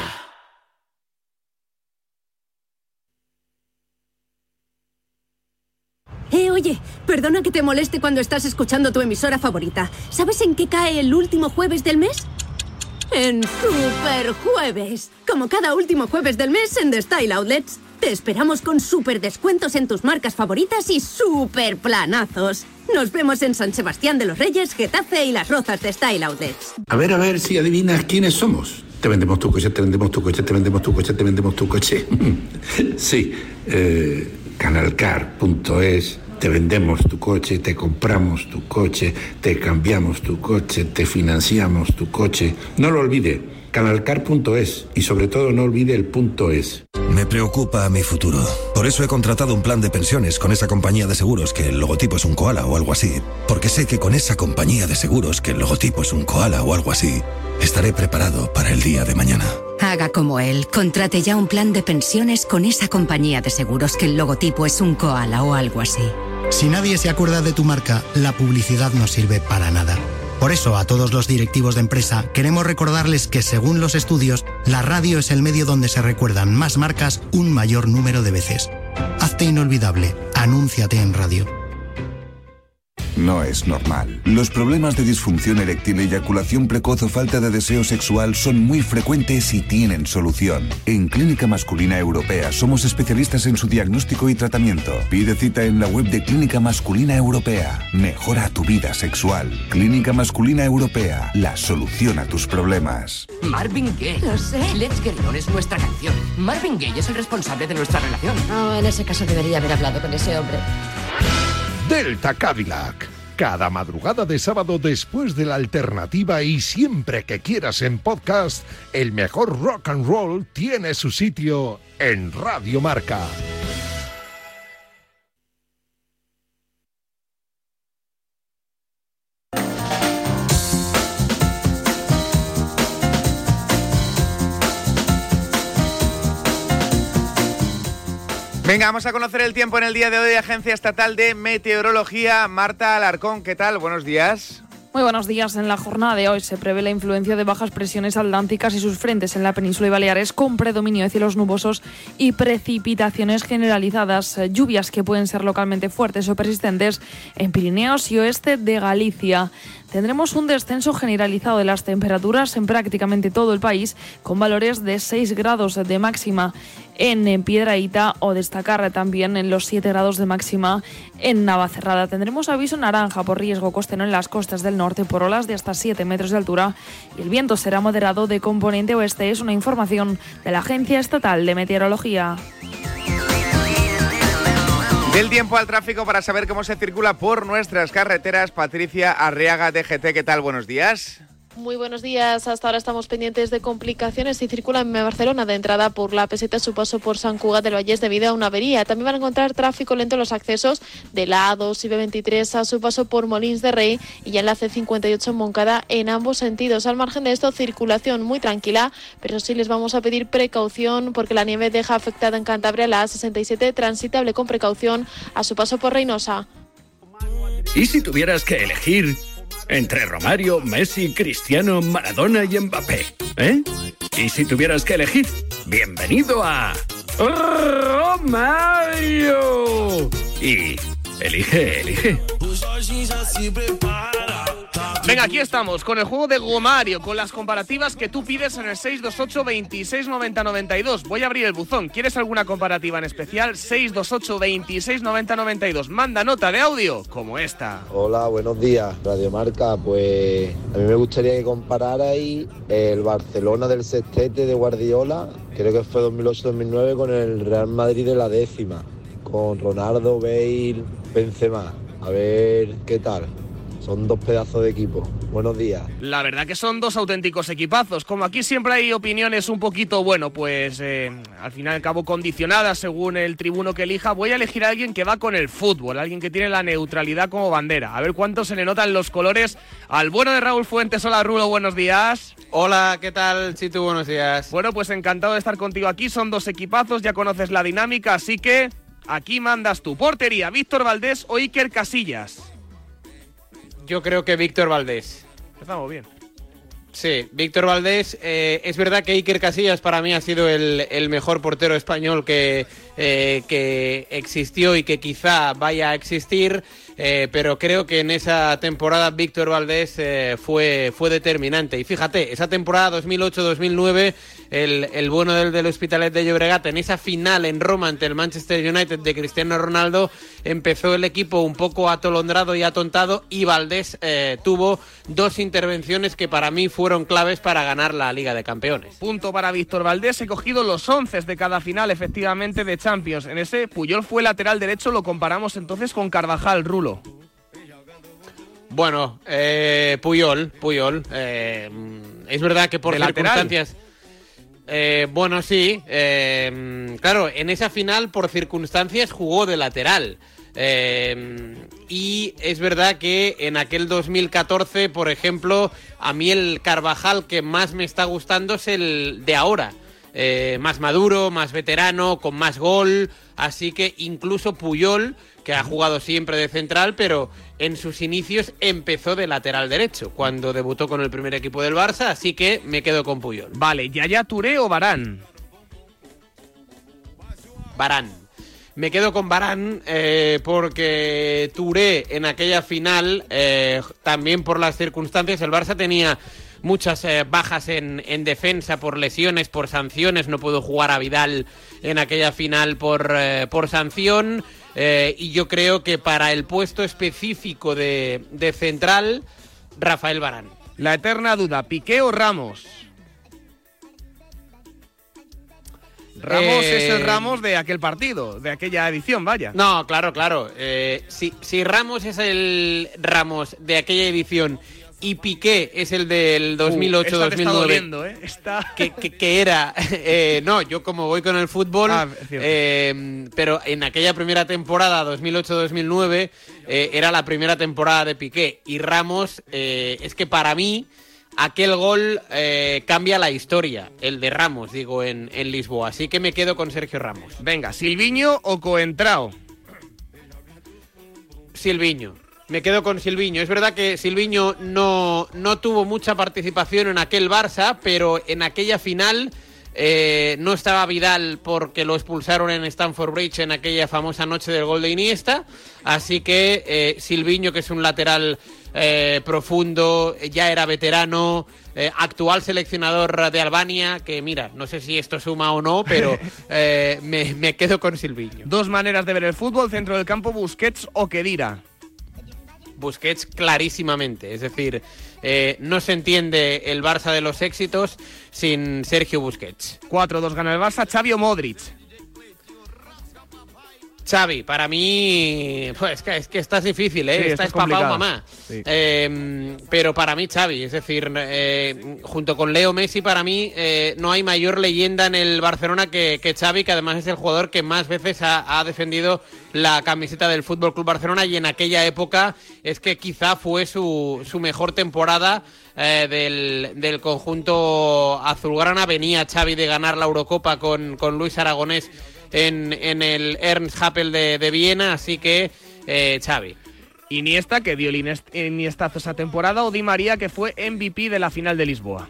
Oye, perdona que te moleste cuando estás escuchando tu emisora favorita. ¿Sabes en qué cae el último jueves del mes? En Super Jueves. Como cada último jueves del mes en The Style Outlets. Te esperamos con super descuentos en tus marcas favoritas y super planazos. Nos vemos en San Sebastián de los Reyes, Getafe y Las Rozas de Style Outlets. A ver si adivinas quiénes somos. Te vendemos tu coche, te vendemos tu coche, te vendemos tu coche, te vendemos tu coche. Sí, Canalcar.es. Te vendemos tu coche, te compramos tu coche, te cambiamos tu coche, te financiamos tu coche. No lo olvide, Canalcar.es y sobre todo no olvide el .es. Me preocupa mi futuro. Por eso he contratado un plan de pensiones con esa compañía de seguros que el logotipo es un koala o algo así. Porque sé que con esa compañía de seguros que el logotipo es un koala o algo así, estaré preparado para el día de mañana. Haga como él. Contrate ya un plan de pensiones con esa compañía de seguros que el logotipo es un koala o algo así. Si nadie se acuerda de tu marca, la publicidad no sirve para nada. Por eso, a todos los directivos de empresa, queremos recordarles que, según los estudios, la radio es el medio donde se recuerdan más marcas un mayor número de veces. Hazte inolvidable. Anúnciate en radio. No es normal. Los problemas de disfunción eréctil, eyaculación precoz o falta de deseo sexual son muy frecuentes y tienen solución. En Clínica Masculina Europea somos especialistas en su diagnóstico y tratamiento. Pide cita en la web de Clínica Masculina Europea. Mejora tu vida sexual. Clínica Masculina Europea. La solución a tus problemas. Marvin Gaye. Lo sé. Let's Get On es nuestra canción. Marvin Gaye es el responsable de nuestra relación. En ese caso debería haber hablado con ese hombre. Delta Cadillac. Cada madrugada de sábado después de la alternativa y siempre que quieras en podcast, el mejor rock and roll tiene su sitio en Radio Marca. Venga, vamos a conocer el tiempo en el día de hoy. Agencia Estatal de Meteorología, Marta Alarcón, ¿qué tal? Buenos días. Muy buenos días. En la jornada de hoy se prevé la influencia de bajas presiones atlánticas y sus frentes en la península y Baleares, con predominio de cielos nubosos y precipitaciones generalizadas. Lluvias que pueden ser localmente fuertes o persistentes en Pirineos y oeste de Galicia. Tendremos un descenso generalizado de las temperaturas en prácticamente todo el país, con valores de 6 grados de máxima en Piedrahíta, o destacar también en los 7 grados de máxima en Navacerrada. Tendremos aviso naranja por riesgo costero en las costas del norte por olas de hasta 7 metros de altura, y el viento será moderado de componente oeste. Es una información de la Agencia Estatal de Meteorología. Del tiempo al tráfico para saber cómo se circula por nuestras carreteras. Patricia Arriaga, DGT, ¿qué tal? Buenos días. Muy buenos días. Hasta ahora estamos pendientes de complicaciones y circulan en Barcelona de entrada por la Peseta a su paso por Sant Cugat del Vallès debido a una avería. También van a encontrar tráfico lento en los accesos de la A2 y B23 a su paso por Molins de Rey y ya en la C58 en Montcada en ambos sentidos. Al margen de esto, circulación muy tranquila, pero sí les vamos a pedir precaución porque la nieve deja afectada en Cantabria la A67, transitable con precaución a su paso por Reynosa. ¿Y si tuvieras que elegir entre Romario, Messi, Cristiano, Maradona y Mbappé? ¿Y si tuvieras que elegir? Bienvenido a Romario. Y elige. Venga, aquí estamos con el juego de Gomario, con las comparativas que tú pides en el 628 26 90 92. Voy a abrir el buzón. ¿Quieres alguna comparativa en especial? 628 26 90 92. Manda nota de audio como esta. Hola, buenos días, Radio Marca. Pues a mí me gustaría que compararais el Barcelona del sextete de Guardiola, creo que fue 2008-2009, con el Real Madrid de la décima, con Ronaldo, Bale, Benzema. A ver qué tal. Son dos pedazos de equipo. Buenos días. La verdad que son dos auténticos equipazos. Como aquí siempre hay opiniones un poquito, pues al final y al cabo condicionadas según el tribuno que elija, voy a elegir a alguien que va con el fútbol, alguien que tiene la neutralidad como bandera. A ver cuánto se le notan los colores al bueno de Raúl Fuentes. Hola, Rulo, buenos días. Hola, ¿qué tal, Chitu? Buenos días. Bueno, pues encantado de estar contigo aquí. Son dos equipazos, ya conoces la dinámica, así que aquí mandas tu portería, Víctor Valdés o Iker Casillas. Yo creo que Víctor Valdés. Empezamos bien. Sí, Víctor Valdés. Es verdad que Iker Casillas para mí ha sido el mejor portero español que existió y que quizá vaya a existir, pero creo que en esa temporada Víctor Valdés fue determinante. Y fíjate, esa temporada 2008-2009, el bueno del Hospitalet de Llobregat, en esa final en Roma ante el Manchester United de Cristiano Ronaldo, empezó el equipo un poco atolondrado y atontado, y Valdés tuvo dos intervenciones que para mí fueron claves para ganar la Liga de Campeones. Punto para Víctor Valdés. He cogido los 11 de cada final, efectivamente, de Champions. En ese, Puyol fue lateral derecho. Lo comparamos entonces con Carvajal, Rulo. Bueno, Puyol. Es verdad que por circunstancias... bueno, sí. Claro, en esa final, por circunstancias, jugó de lateral. Y es verdad que en aquel 2014, por ejemplo, a mí el Carvajal que más me está gustando es el de ahora. Más maduro, más veterano, con más gol. Así que incluso Puyol, que ha jugado siempre de central, pero en sus inicios empezó de lateral derecho cuando debutó con el primer equipo del Barça, así que me quedo con Puyol. Vale, ¿Yaya Touré o Varane? Varane. Me quedo con Varane porque Touré en aquella final, también por las circunstancias, el Barça tenía muchas bajas en defensa por lesiones, por sanciones. No pudo jugar a Vidal en aquella final por sanción. Y yo creo que para el puesto específico de central, Rafael Varane. La eterna duda, ¿Piqué o Ramos? Ramos es el Ramos de aquel partido, de aquella edición, vaya. No, claro. Si Ramos es el Ramos de aquella edición y Piqué es el del 2008-2009, que era... no, yo como voy con el fútbol, pero en aquella primera temporada, 2008-2009, era la primera temporada de Piqué. Y Ramos, es que para mí, aquel gol cambia la historia, el de Ramos, digo, en Lisboa. Así que me quedo con Sergio Ramos. Venga, ¿Silviño o Coentrao? Silviño. Me quedo con Silviño. Es verdad que Silviño no tuvo mucha participación en aquel Barça, pero en aquella final no estaba Vidal porque lo expulsaron en Stamford Bridge en aquella famosa noche del gol de Iniesta. Así que Silviño, que es un lateral profundo, ya era veterano, actual seleccionador de Albania, que mira, no sé si esto suma o no, pero me quedo con Silviño. Dos maneras de ver el fútbol: centro del campo, Busquets o Khedira. Busquets clarísimamente, es decir, no se entiende el Barça de los éxitos sin Sergio Busquets. 4-2 gana el Barça. ¿Xavi o Modric? Xavi, para mí, pues es que estás difícil, Sí, estás papá o mamá. Sí. Pero para mí Xavi, es decir, junto con Leo Messi, para mí no hay mayor leyenda en el Barcelona que Xavi, que además es el jugador que más veces ha defendido la camiseta del FC Barcelona, y en aquella época es que quizá fue su mejor temporada del conjunto azulgrana. Venía Xavi de ganar la Eurocopa con Luis Aragonés en el Ernst Happel de Viena, así que Xavi. Iniesta, que dio el Iniestazo esa temporada, o Di María, que fue MVP de la final de Lisboa.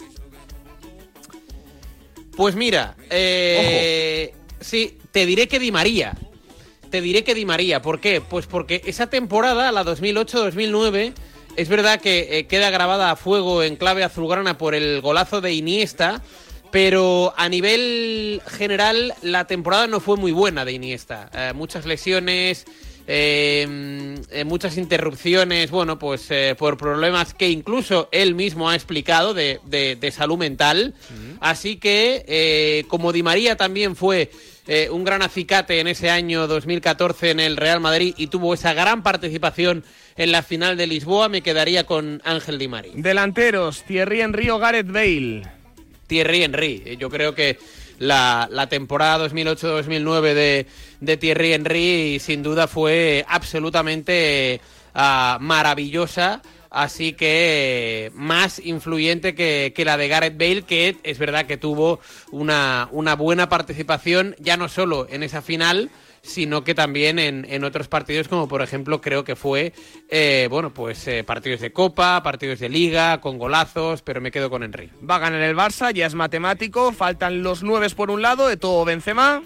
Pues mira, sí, te diré que Di María. ¿Por qué? Pues porque esa temporada, la 2008-2009, es verdad que queda grabada a fuego en clave azulgrana por el golazo de Iniesta, pero a nivel general la temporada no fue muy buena de Iniesta. Muchas lesiones, muchas interrupciones, bueno, pues por problemas que incluso él mismo ha explicado de salud mental. Así que, como Di María también fue un gran acicate en ese año 2014 en el Real Madrid y tuvo esa gran participación en la final de Lisboa, me quedaría con Ángel Di María. Delanteros, Thierry Henry o Gareth Bale. Thierry Henry. Yo creo que la temporada 2008-2009 de Thierry Henry sin duda fue absolutamente maravillosa, así que más influyente que la de Gareth Bale, que es verdad que tuvo una buena participación, ya no solo en esa final, sino que también en otros partidos, como por ejemplo creo que fue partidos de Copa, partidos de Liga, con golazos, pero me quedo con Henry. Va a ganar el Barça, ya es matemático, faltan los 9 por un lado, Eto'o o Benzema.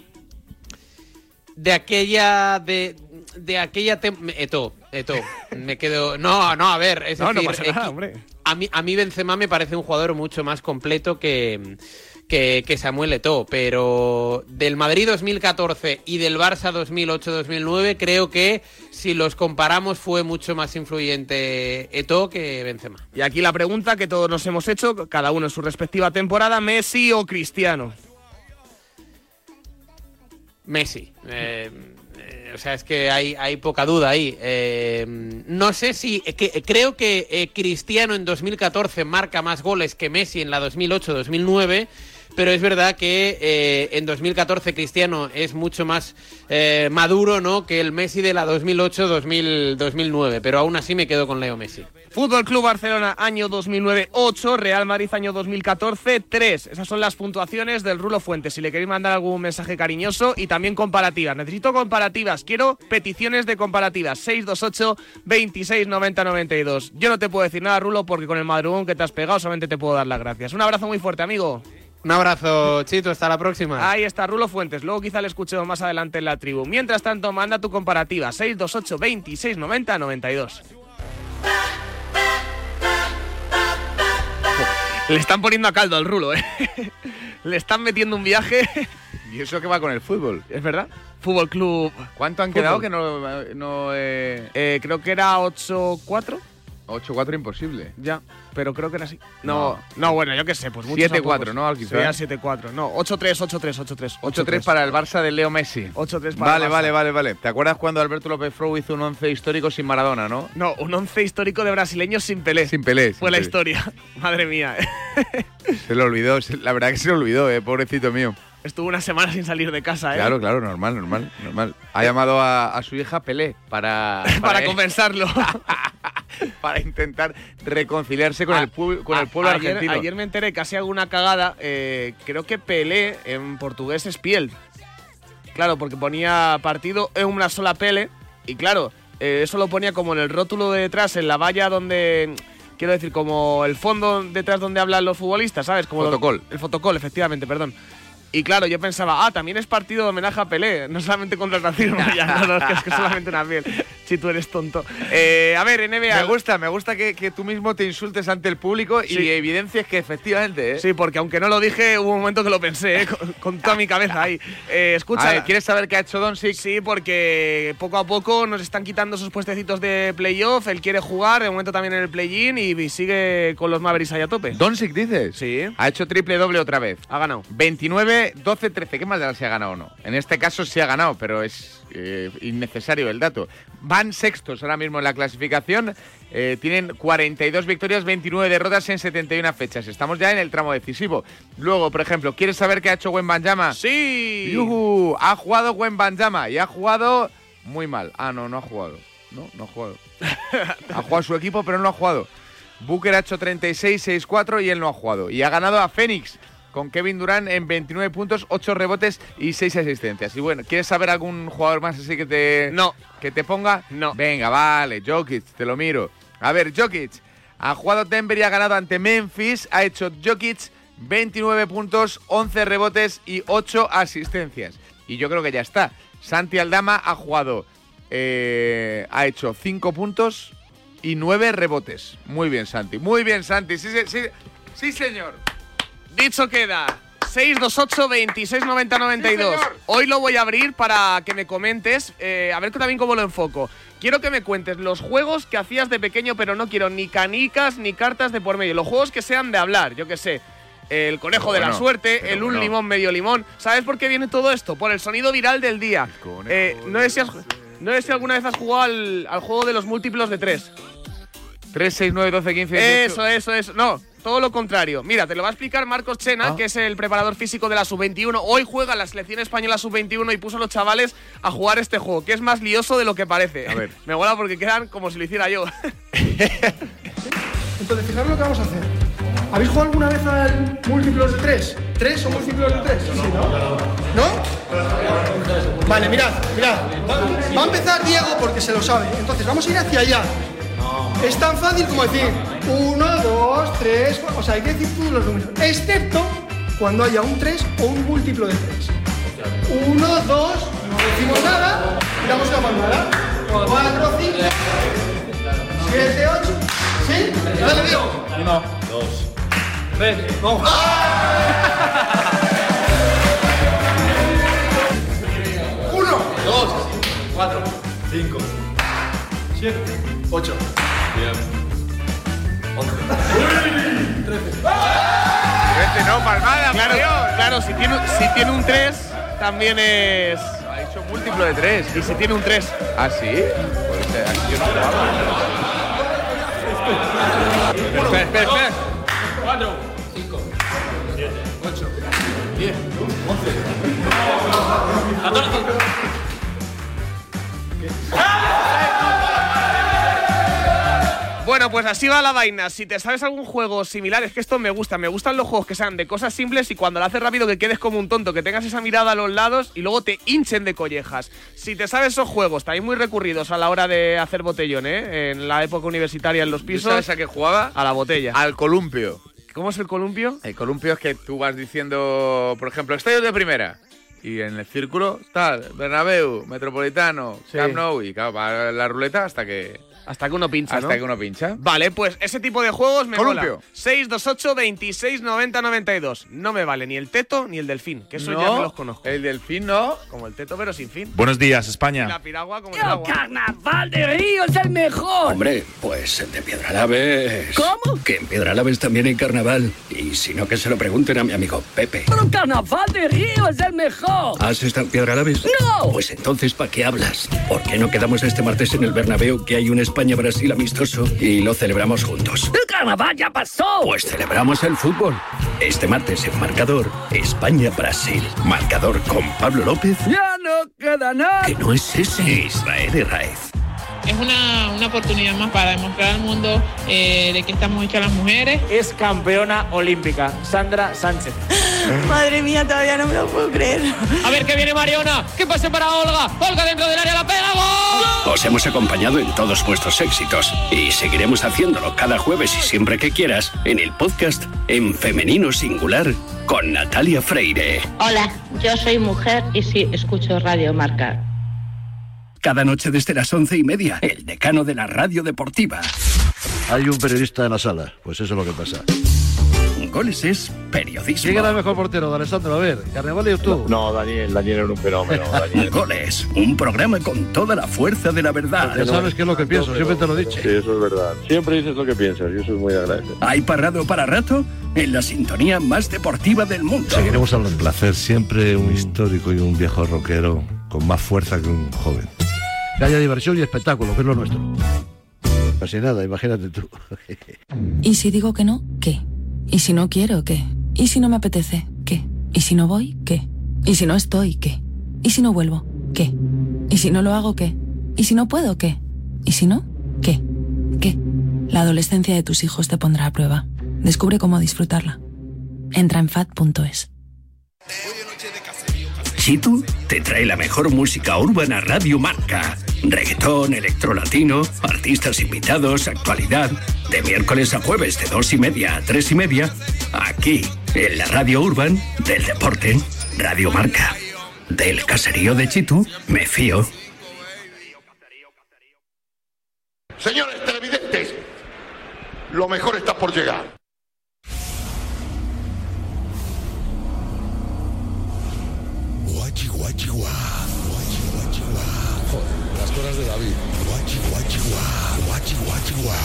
Eto'o, me quedo... No, a ver, es decir, no pasa nada, hombre. A mí Benzema me parece un jugador mucho más completo que Samuel Eto'o, pero del Madrid 2014 y del Barça 2008-2009 creo que si los comparamos fue mucho más influyente Eto'o que Benzema. Y aquí la pregunta que todos nos hemos hecho, cada uno en su respectiva temporada: ¿Messi o Cristiano? Messi. O sea, es que hay poca duda ahí. No sé si... creo que Cristiano en 2014 marca más goles que Messi en la 2008-2009, pero es verdad que en 2014 Cristiano es mucho más maduro, ¿no?, que el Messi de la 2008-2009, pero aún así me quedo con Leo Messi. Fútbol Club Barcelona año 2009, 8, Real Madrid año 2014, 3. Esas son las puntuaciones del Rulo Fuentes. Si le queréis mandar algún mensaje cariñoso, y también comparativas. Necesito comparativas, quiero peticiones de comparativas. 628 26 90 92. Yo no te puedo decir nada, Rulo, porque con el madrugón que te has pegado solamente te puedo dar las gracias. Un abrazo muy fuerte, amigo. Un abrazo, Chito, hasta la próxima. Ahí está, Rulo Fuentes. Luego quizá le escuchemos más adelante en la tribu. Mientras tanto, manda tu comparativa. 628 26 90 92. Le están poniendo a caldo al Rulo, ¿eh? Le están metiendo un viaje. ¿Y eso qué va con el fútbol? ¿Es verdad? Fútbol Club. ¿Cuánto han quedado? Que no creo que era 8-4. 8-4 imposible. Ya, pero creo que era así. No, bueno, yo qué sé, pues 7-4, ¿no? Al sería 7-4. No, 8-3. 8-3 para el Barça de Leo Messi. 8-3 para el Barça. Vale. ¿Te acuerdas cuando Alberto López Frou hizo un 11 histórico sin Maradona, no? No, un 11 histórico de brasileños sin Pelé. Sin Pelé. Fue la historia. Madre mía. Se lo olvidó, la verdad que se lo olvidó, pobrecito mío. Estuvo una semana sin salir de casa, Claro, normal. Ha llamado a su hija Pelé para compensarlo. Para intentar reconciliarse con el pueblo argentino. Ayer me enteré, casi alguna cagada. Creo que Pelé en portugués es piel. Claro, porque ponía partido en una sola Pele. Y claro, eso lo ponía como en el rótulo de detrás, en la valla donde... Quiero decir, como el fondo detrás donde hablan los futbolistas, ¿sabes? Como el fotocol, efectivamente, perdón. Y claro, yo pensaba, también es partido de homenaje a Pelé, no solamente contra el racismo, es que solamente una piel. Si tú eres tonto. A ver, NBA... Me gusta que tú mismo te insultes ante el público y evidencias que efectivamente... Sí, porque aunque no lo dije, hubo un momento que lo pensé, con toda mi cabeza ahí. Escucha... A ver, ¿quieres saber qué ha hecho Doncic? Sí, porque poco a poco nos están quitando esos puestecitos de playoff, él quiere jugar, de momento también en el play-in y sigue con los Mavericks ahí a tope. ¿Doncic dices? Sí. Ha hecho triple-doble otra vez. Ha ganado. 29, 12, 13. ¿Qué más da si ha ganado o no? En este caso sí ha ganado, pero es innecesario el dato. Van sextos ahora mismo en la clasificación. Tienen 42 victorias, 29 derrotas en 71 fechas. Estamos ya en el tramo decisivo. Luego, por ejemplo, ¿quieres saber qué ha hecho Wembanyama? ¡Sí! ¡Yuhu! Ha jugado Wembanyama y ha jugado muy mal. No ha jugado. No ha jugado. Ha jugado su equipo, pero no ha jugado. Booker ha hecho 36, 6-4 y él no ha jugado. Y ha ganado a Phoenix con Kevin Durant en 29 puntos, 8 rebotes y 6 asistencias. Y bueno, ¿quieres saber algún jugador más así que te ponga? No. Venga, vale, Jokic, te lo miro. A ver, Jokic ha jugado Denver y ha ganado ante Memphis. Ha hecho Jokic 29 puntos, 11 rebotes y 8 asistencias. Y yo creo que ya está. Santi Aldama ha jugado, ha hecho 5 puntos y 9 rebotes. Muy bien, Santi. Sí, señor. Dicho queda. 628 26 90 92. Sí, hoy lo voy a abrir para que me comentes, a ver también cómo lo enfoco. Quiero que me cuentes los juegos que hacías de pequeño, pero no quiero ni canicas ni cartas de por medio. Los juegos que sean de hablar, yo qué sé. El conejo de la suerte, el un limón, medio limón. ¿Sabes por qué viene todo esto? Por el sonido viral del día. No sé si alguna vez has jugado al juego de los múltiplos de 3. 3, 6, 9, 12, 15, 18. Eso. No, todo lo contrario. Mira, te lo va a explicar Marcos Chena, que es el preparador físico de la Sub-21. Hoy juega la selección española Sub-21 y puso a los chavales a jugar este juego, que es más lioso de lo que parece. A ver. Me mola porque quedan como si lo hiciera yo. Entonces, fijaros lo que vamos a hacer. ¿Habéis jugado alguna vez al múltiplos de 3? ¿3 o múltiplos de 3? Sí, ¿no? Vale, mirad. Va a empezar Diego porque se lo sabe. Entonces, vamos a ir hacia allá. Es tan fácil como decir 1, 2, 3, 4, o sea, hay que decir todos los números, excepto cuando haya un 3 o un múltiplo de 3. 1, 2, no decimos nada, damos la palmada. 4, 5, 7, 8, ¿sí? Dale, Diego. 1, 2, 3, vamos. 1, 2, 4, 5, 7, 8. Bien. 11. 13. 13 no, palmada, claro, si tiene un 3, también es... Ha hecho múltiplo de 3. Y si tiene un 3. ¿Ah, sí? Pues así yo no jugaba. Espera. 4, 5, 7, 8, 10, 11, 14. Bueno, pues así va la vaina. Si te sabes algún juego similar, es que esto me gusta. Me gustan los juegos que sean de cosas simples y cuando lo haces rápido que quedes como un tonto, que tengas esa mirada a los lados y luego te hinchen de collejas. Si te sabes esos juegos, también muy recurridos a la hora de hacer botellón, en la época universitaria en los pisos. ¿Sabes a qué jugaba? A la botella. Al columpio. ¿Cómo es el columpio? El columpio es que tú vas diciendo, por ejemplo, estadios de primera. Y en el círculo, tal, Bernabéu, Metropolitano, Camp Nou, y claro, va la ruleta hasta que uno pincha, hasta que uno pincha. Vale, pues ese tipo de juegos me Columpio. mola. 628 26 90 92. No me vale ni el teto ni el delfín, que eso ya me los conozco. El delfín no. Como el teto, pero sin fin. Buenos días, Y España. la piragua como el agua. ¡Carnaval de Río es el mejor! Hombre, pues el de Piedralaves. ¿Cómo? Que en Piedralaves también hay carnaval. Y si no, que se lo pregunten a mi amigo Pepe. ¡Pero Carnaval de Río es el mejor! ¿Has estado en Piedralaves? ¡No! Pues entonces, ¿para qué hablas? ¿Por qué no quedamos este martes en el Bernabéu, que hay un España-Brasil amistoso, y lo celebramos juntos? ¡El carnaval ya pasó! Pues celebramos el fútbol. Este martes en Marcador, España-Brasil. Marcador con Pablo López. ¡Ya no queda nada! Que no es ese, Israel Herráez. Es una oportunidad más para demostrar al mundo de que estamos hechas las mujeres. Es campeona olímpica, Sandra Sánchez. Madre mía, todavía no me lo puedo creer. A ver que viene Mariona, que pase para Olga. Olga dentro del área, la pega, ¡gol! Os hemos acompañado en todos vuestros éxitos y seguiremos haciéndolo cada jueves y siempre que quieras en el podcast En Femenino Singular con Natalia Freire. Hola, yo soy mujer y sí, escucho Radio Marca. Cada noche desde las 11:30, el decano de la radio deportiva. Hay un periodista en la sala, pues eso es lo que pasa. Goles es periodismo. ¿Quién era el mejor portero, don Alessandro? A ver, ¿Carnevale o tú? No, Daniel era un fenómeno. Daniel. Goles, un programa con toda la fuerza de la verdad. Ya sabes qué es lo que pienso, siempre te lo he dicho. Sí, eso es verdad. Siempre dices lo que piensas y eso es muy agradecido. ¿Hay parado para rato? En la sintonía más deportiva del mundo. Seguiremos hablando. Un placer, siempre un histórico y un viejo rockero con más fuerza que un joven. Que haya diversión y espectáculo, que es lo nuestro. Casi nada, imagínate tú. ¿Y si digo que no? ¿Qué? ¿Y si no quiero? ¿Qué? ¿Y si no me apetece? ¿Qué? ¿Y si no voy? ¿Qué? ¿Y si no estoy? ¿Qué? ¿Y si no vuelvo? ¿Qué? ¿Y si no lo hago? ¿Qué? ¿Y si no puedo? ¿Qué? ¿Y si no? ¿Qué? ¿Qué? La adolescencia de tus hijos te pondrá a prueba. Descubre cómo disfrutarla. Entra en fat.es. Chitu te trae la mejor música urbana Radio Marca. Reggaetón, electrolatino, artistas invitados, actualidad. De miércoles a jueves de 2:30 a 3:30. Aquí, en la Radio Urban del deporte. Radio Marca. Del caserío de Chitu, me fío. Señores televidentes, lo mejor está por llegar. Guachi, guachi, guá. Guachi, guachi, guá. Joder, las cosas de David. Guachi, guachi, guá. Guachi, guachi, guá.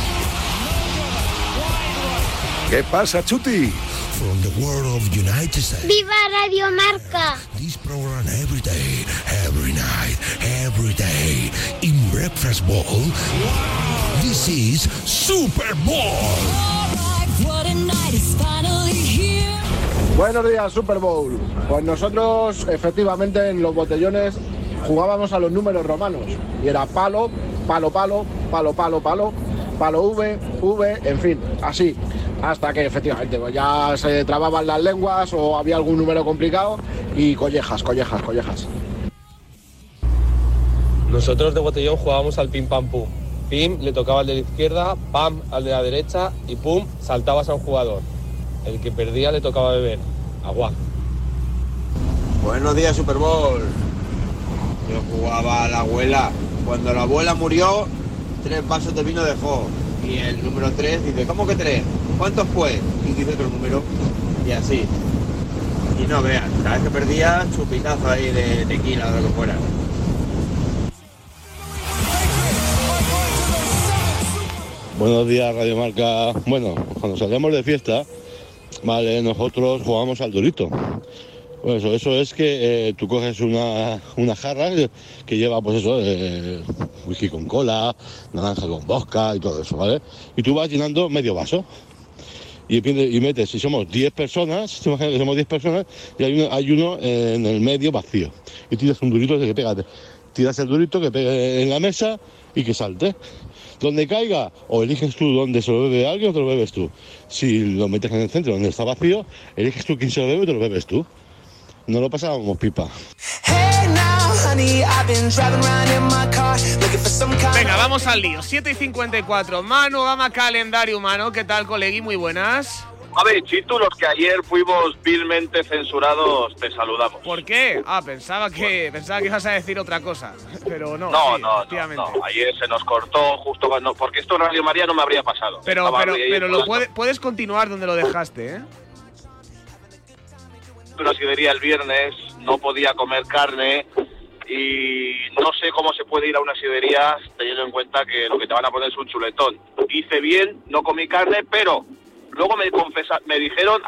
¿Qué pasa, Chuti? From the world of United States. ¡Viva Radio Marca! This program every day, every night, every day. In Breakfast Bowl. Wow. This is Super Bowl. What a night is finally here. Buenos días, Super Bowl. Pues nosotros, efectivamente, en los botellones jugábamos a los números romanos. Y era palo, palo, palo, palo, palo, palo, palo V, V, en fin, así. Hasta que, efectivamente, pues ya se trababan las lenguas o había algún número complicado y collejas, collejas, collejas. Nosotros de botellón jugábamos al pim pam pum. Pim le tocaba al de la izquierda, pam al de la derecha y pum saltabas a un jugador. El que perdía le tocaba beber agua. Buenos días, Super Bowl. Yo jugaba a la abuela. Cuando la abuela murió, 3 vasos de vino dejó. Y el número 3 dice, ¿cómo que 3? ¿Cuántos fue? Y dice otro número. Y así. Y no vean, cada vez que perdía, chupitazo ahí de tequila o de lo que fuera. Buenos días, Radio Marca. Bueno, cuando salíamos de fiesta, vale, nosotros jugábamos al durito. Pues eso es que tú coges una jarra que lleva, pues eso, whisky con cola, naranja con vodka y todo eso, ¿vale? Y tú vas llenando medio vaso. Y metes, si somos 10 personas, te imaginas que somos 10 personas, y hay uno en el medio vacío. Y tiras un durito que pega. Tiras el durito que pegue en la mesa y que salte. Donde caiga, o eliges tú donde se lo bebe alguien o te lo bebes tú. Si lo metes en el centro donde está vacío, eliges tú quién se lo bebe y te lo bebes tú. No lo pasábamos pipa. Venga, vamos al lío. 7:54. Manu Gama, calendario humano. ¿Qué tal, colegui? Muy buenas. A ver, Chitu, los que ayer fuimos vilmente censurados, te saludamos. ¿Por qué? Pensaba que ibas a decir otra cosa, pero no. No, sí, no, efectivamente. no. Ayer se nos cortó justo cuando... Porque esto en Radio María no me habría pasado. Pero puedes continuar donde lo dejaste, ¿eh? Una sidería el viernes, no podía comer carne y no sé cómo se puede ir a una sidería teniendo en cuenta que lo que te van a poner es un chuletón. Hice bien, no comí carne, pero luego me dijeron...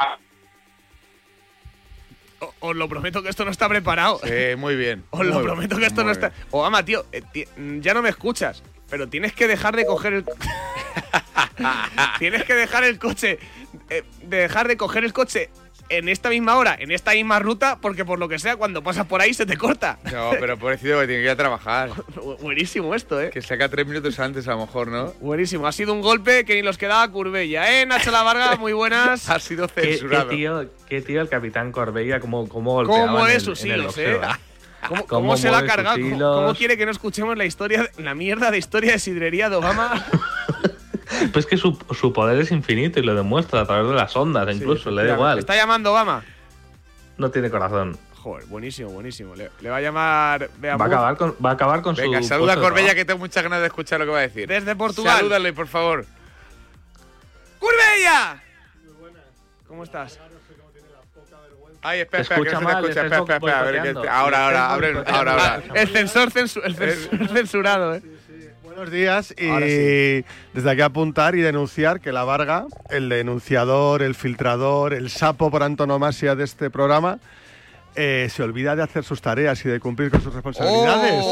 Os lo prometo que esto no está preparado. Sí, muy bien. Os lo prometo que esto no está... Obama, tío, ya no me escuchas, pero tienes que dejar de coger el... tienes que dejar el coche... dejar de coger el coche en esta misma hora, en esta misma ruta, porque por lo que sea, cuando pasas por ahí se te corta. No, pero pobrecito que tiene que ir a trabajar. Buenísimo esto, ¿eh? Que saca 3 minutos antes a lo mejor, ¿no? Buenísimo. Ha sido un golpe que ni los quedaba Curbella, ¿eh? Nacho La Varga, muy buenas. Ha sido censurado. Qué tío el capitán Corbella, cómo golpeaba. ¿Cómo mueve sus hilos, ¿Cómo se la ha cargado? ¿Cómo quiere que no escuchemos la mierda de historia de sidrería de Obama? Pues que su poder es infinito y lo demuestra a través de las ondas, incluso, le da igual. ¿Está llamando Obama? No tiene corazón. Joder, buenísimo. Le va a llamar... Va a acabar con Venga, su... saluda a Corbella, que tengo muchas ganas de escuchar lo que va a decir. Desde Portugal. Salúdale, por favor. ¡Curbella! Muy buenas. ¿Cómo estás? Ay, espera, que no se te escucha. Espera. A ver, ahora. El censurado, ¿eh? Buenos días y desde aquí apuntar y denunciar que La Varga, el denunciador, el filtrador, el sapo por antonomasia de este programa, se olvida de hacer sus tareas y de cumplir con sus responsabilidades.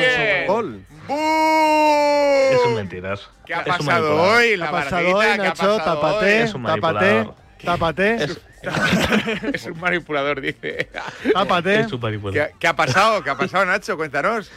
Es un mentiras. ¿Qué ha pasado hoy? ¿Qué ha pasado hoy, Nacho? Tápate. Es un manipulador, dice. Tápate. Es un manipulador. ¿Qué ha pasado? ¿Qué ha pasado, Nacho? Cuéntanos.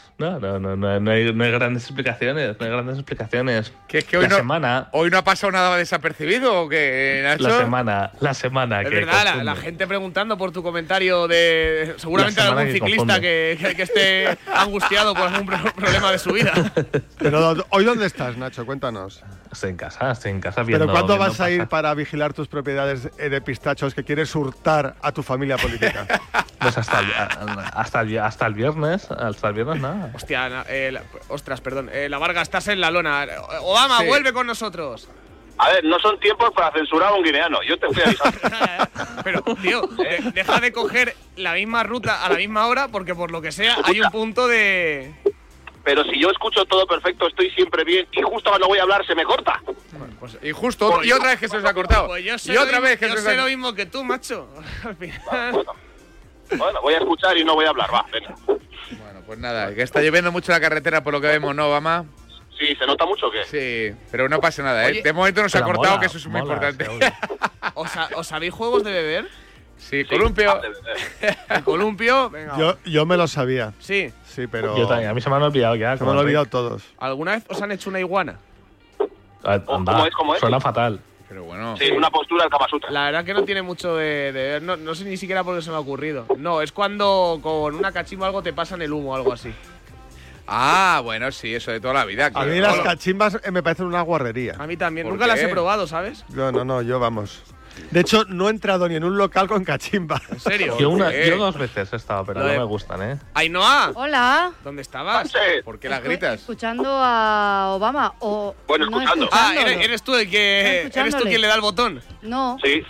No hay grandes explicaciones. ¿Que es que hoy no ha pasado nada desapercibido o qué, Nacho? La semana. Es verdad, la gente preguntando por tu comentario de... Seguramente algún ciclista que esté angustiado por algún problema de su vida. Pero ¿hoy dónde estás, Nacho? Cuéntanos. Estoy en casa viendo... ¿Pero cuándo vas a ir para vigilar tus propiedades de pistachos que quieres hurtar a tu familia política? Pues hasta el viernes. Hasta el viernes nada. Hostia, perdón. La Varga, estás en la lona. Obama, sí. Vuelve con nosotros. A ver, no son tiempos para censurar a un guineano. Yo te fui avisando. Pero, tío, deja de coger la misma ruta a la misma hora porque por lo que sea hay un punto de... Pero si yo escucho todo perfecto, estoy siempre bien y justo cuando voy a hablar se me corta. Bueno, pues, y justo, y otra vez que se os ha cortado. Pues yo sé, y otra vez que se os ha cortado. Yo sé lo mismo que tú, macho. Al final... Bueno, voy a escuchar y no voy a hablar, va, venga. Bueno, pues nada, que está lloviendo mucho la carretera por lo que vemos, ¿no, Obama? Sí, ¿se nota mucho o qué? Sí, pero no pasa nada, ¿eh? De momento nos ha cortado, que eso es muy importante. ¿Os sabéis juegos de beber? Sí, columpio. El columpio, venga. Yo me lo sabía. Sí. Sí, pero... Yo también, a mí se me han olvidado ya. Se me han olvidado todos. ¿Alguna vez os han hecho una iguana? ¿Cómo es? Suena fatal. Pero bueno. Sí, una postura del Kama Sutra. La verdad que no tiene mucho de ver. No sé ni siquiera por qué se me ha ocurrido. No, es cuando con una cachimba o algo te pasan el humo o algo así. Ah, bueno, sí, eso de toda la vida. A mí las cachimbas me parecen una guarrería. A mí también. Nunca las he probado, ¿sabes? No, yo vamos. De hecho, no he entrado ni en un local con cachimba. ¿En serio? Yo 2 veces he estado, pero no me gustan, ¿eh? ¡Ainhoa! Hola. ¿Dónde estabas? ¿Por qué las gritas? Escuchando a Obama. Bueno, escuchando. ¿Eres tú quien le da el botón? No. Sí.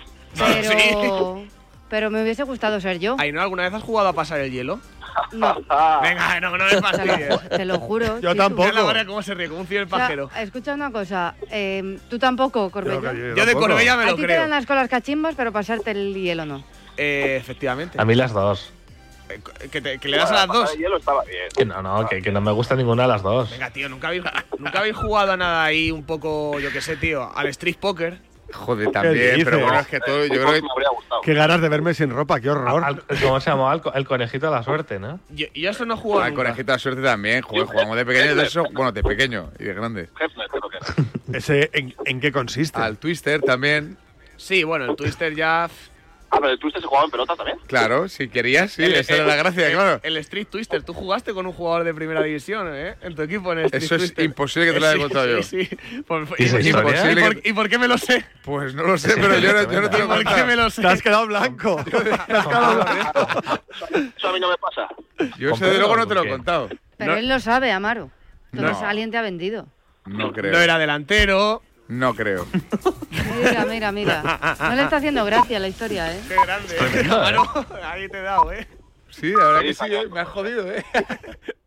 Pero me hubiese gustado ser yo. ¿Ainhoa, alguna vez has jugado a pasar el hielo? No. Venga, no me fastidies. Te lo juro. Yo tampoco. Mira la hora cómo se ríe, como un fiel pajero. Escucha una cosa. Tú tampoco, Corbella. Yo de Corbella me lo creo. A ti te dan las colas cachimbas, pero pasarte el hielo no. Efectivamente. A mí las dos. ¿Que le das a las dos? El hielo estaba bien. Que no me gusta ninguna de las dos. Venga, tío, ¿nunca habéis jugado a nada ahí un poco, yo qué sé, tío, al Street Poker? Joder, también, pero bueno, es que todo, yo creo que... me habría gustado. Qué ganas de verme sin ropa, qué horror. ¿Cómo se llamaba? El conejito de la suerte, ¿no? Yo eso no he jugado El conejito de la suerte también, jugamos de pequeño de eso, bueno, de pequeño y de grande. ¿Ese en qué consiste? Al Twister también. Sí, bueno, el Twister ya... Ah, pero el Twister se jugaba en pelota también. Claro, si querías, sí, esa era la gracia, claro. El Street Twister, tú jugaste con un jugador de primera división, ¿eh? En tu equipo en el Street Eso es Twister. imposible que te lo haya contado yo. Sí. ¿Y por qué me lo sé? Pues no lo sé, pero yo no te lo he contado. ¿Por qué me lo sé? Te has quedado blanco. Eso a mí no me pasa. Yo ese de luego no te lo he contado. Pero él lo sabe, Amaro. Entonces alguien te ha vendido. No creo. No era delantero. No creo. Mira. No le está haciendo gracia la historia, ¿eh? Qué grande, Amaro. Ahí te he dado, ¿eh? Sí, la verdad que sí, me has jodido, ¿eh?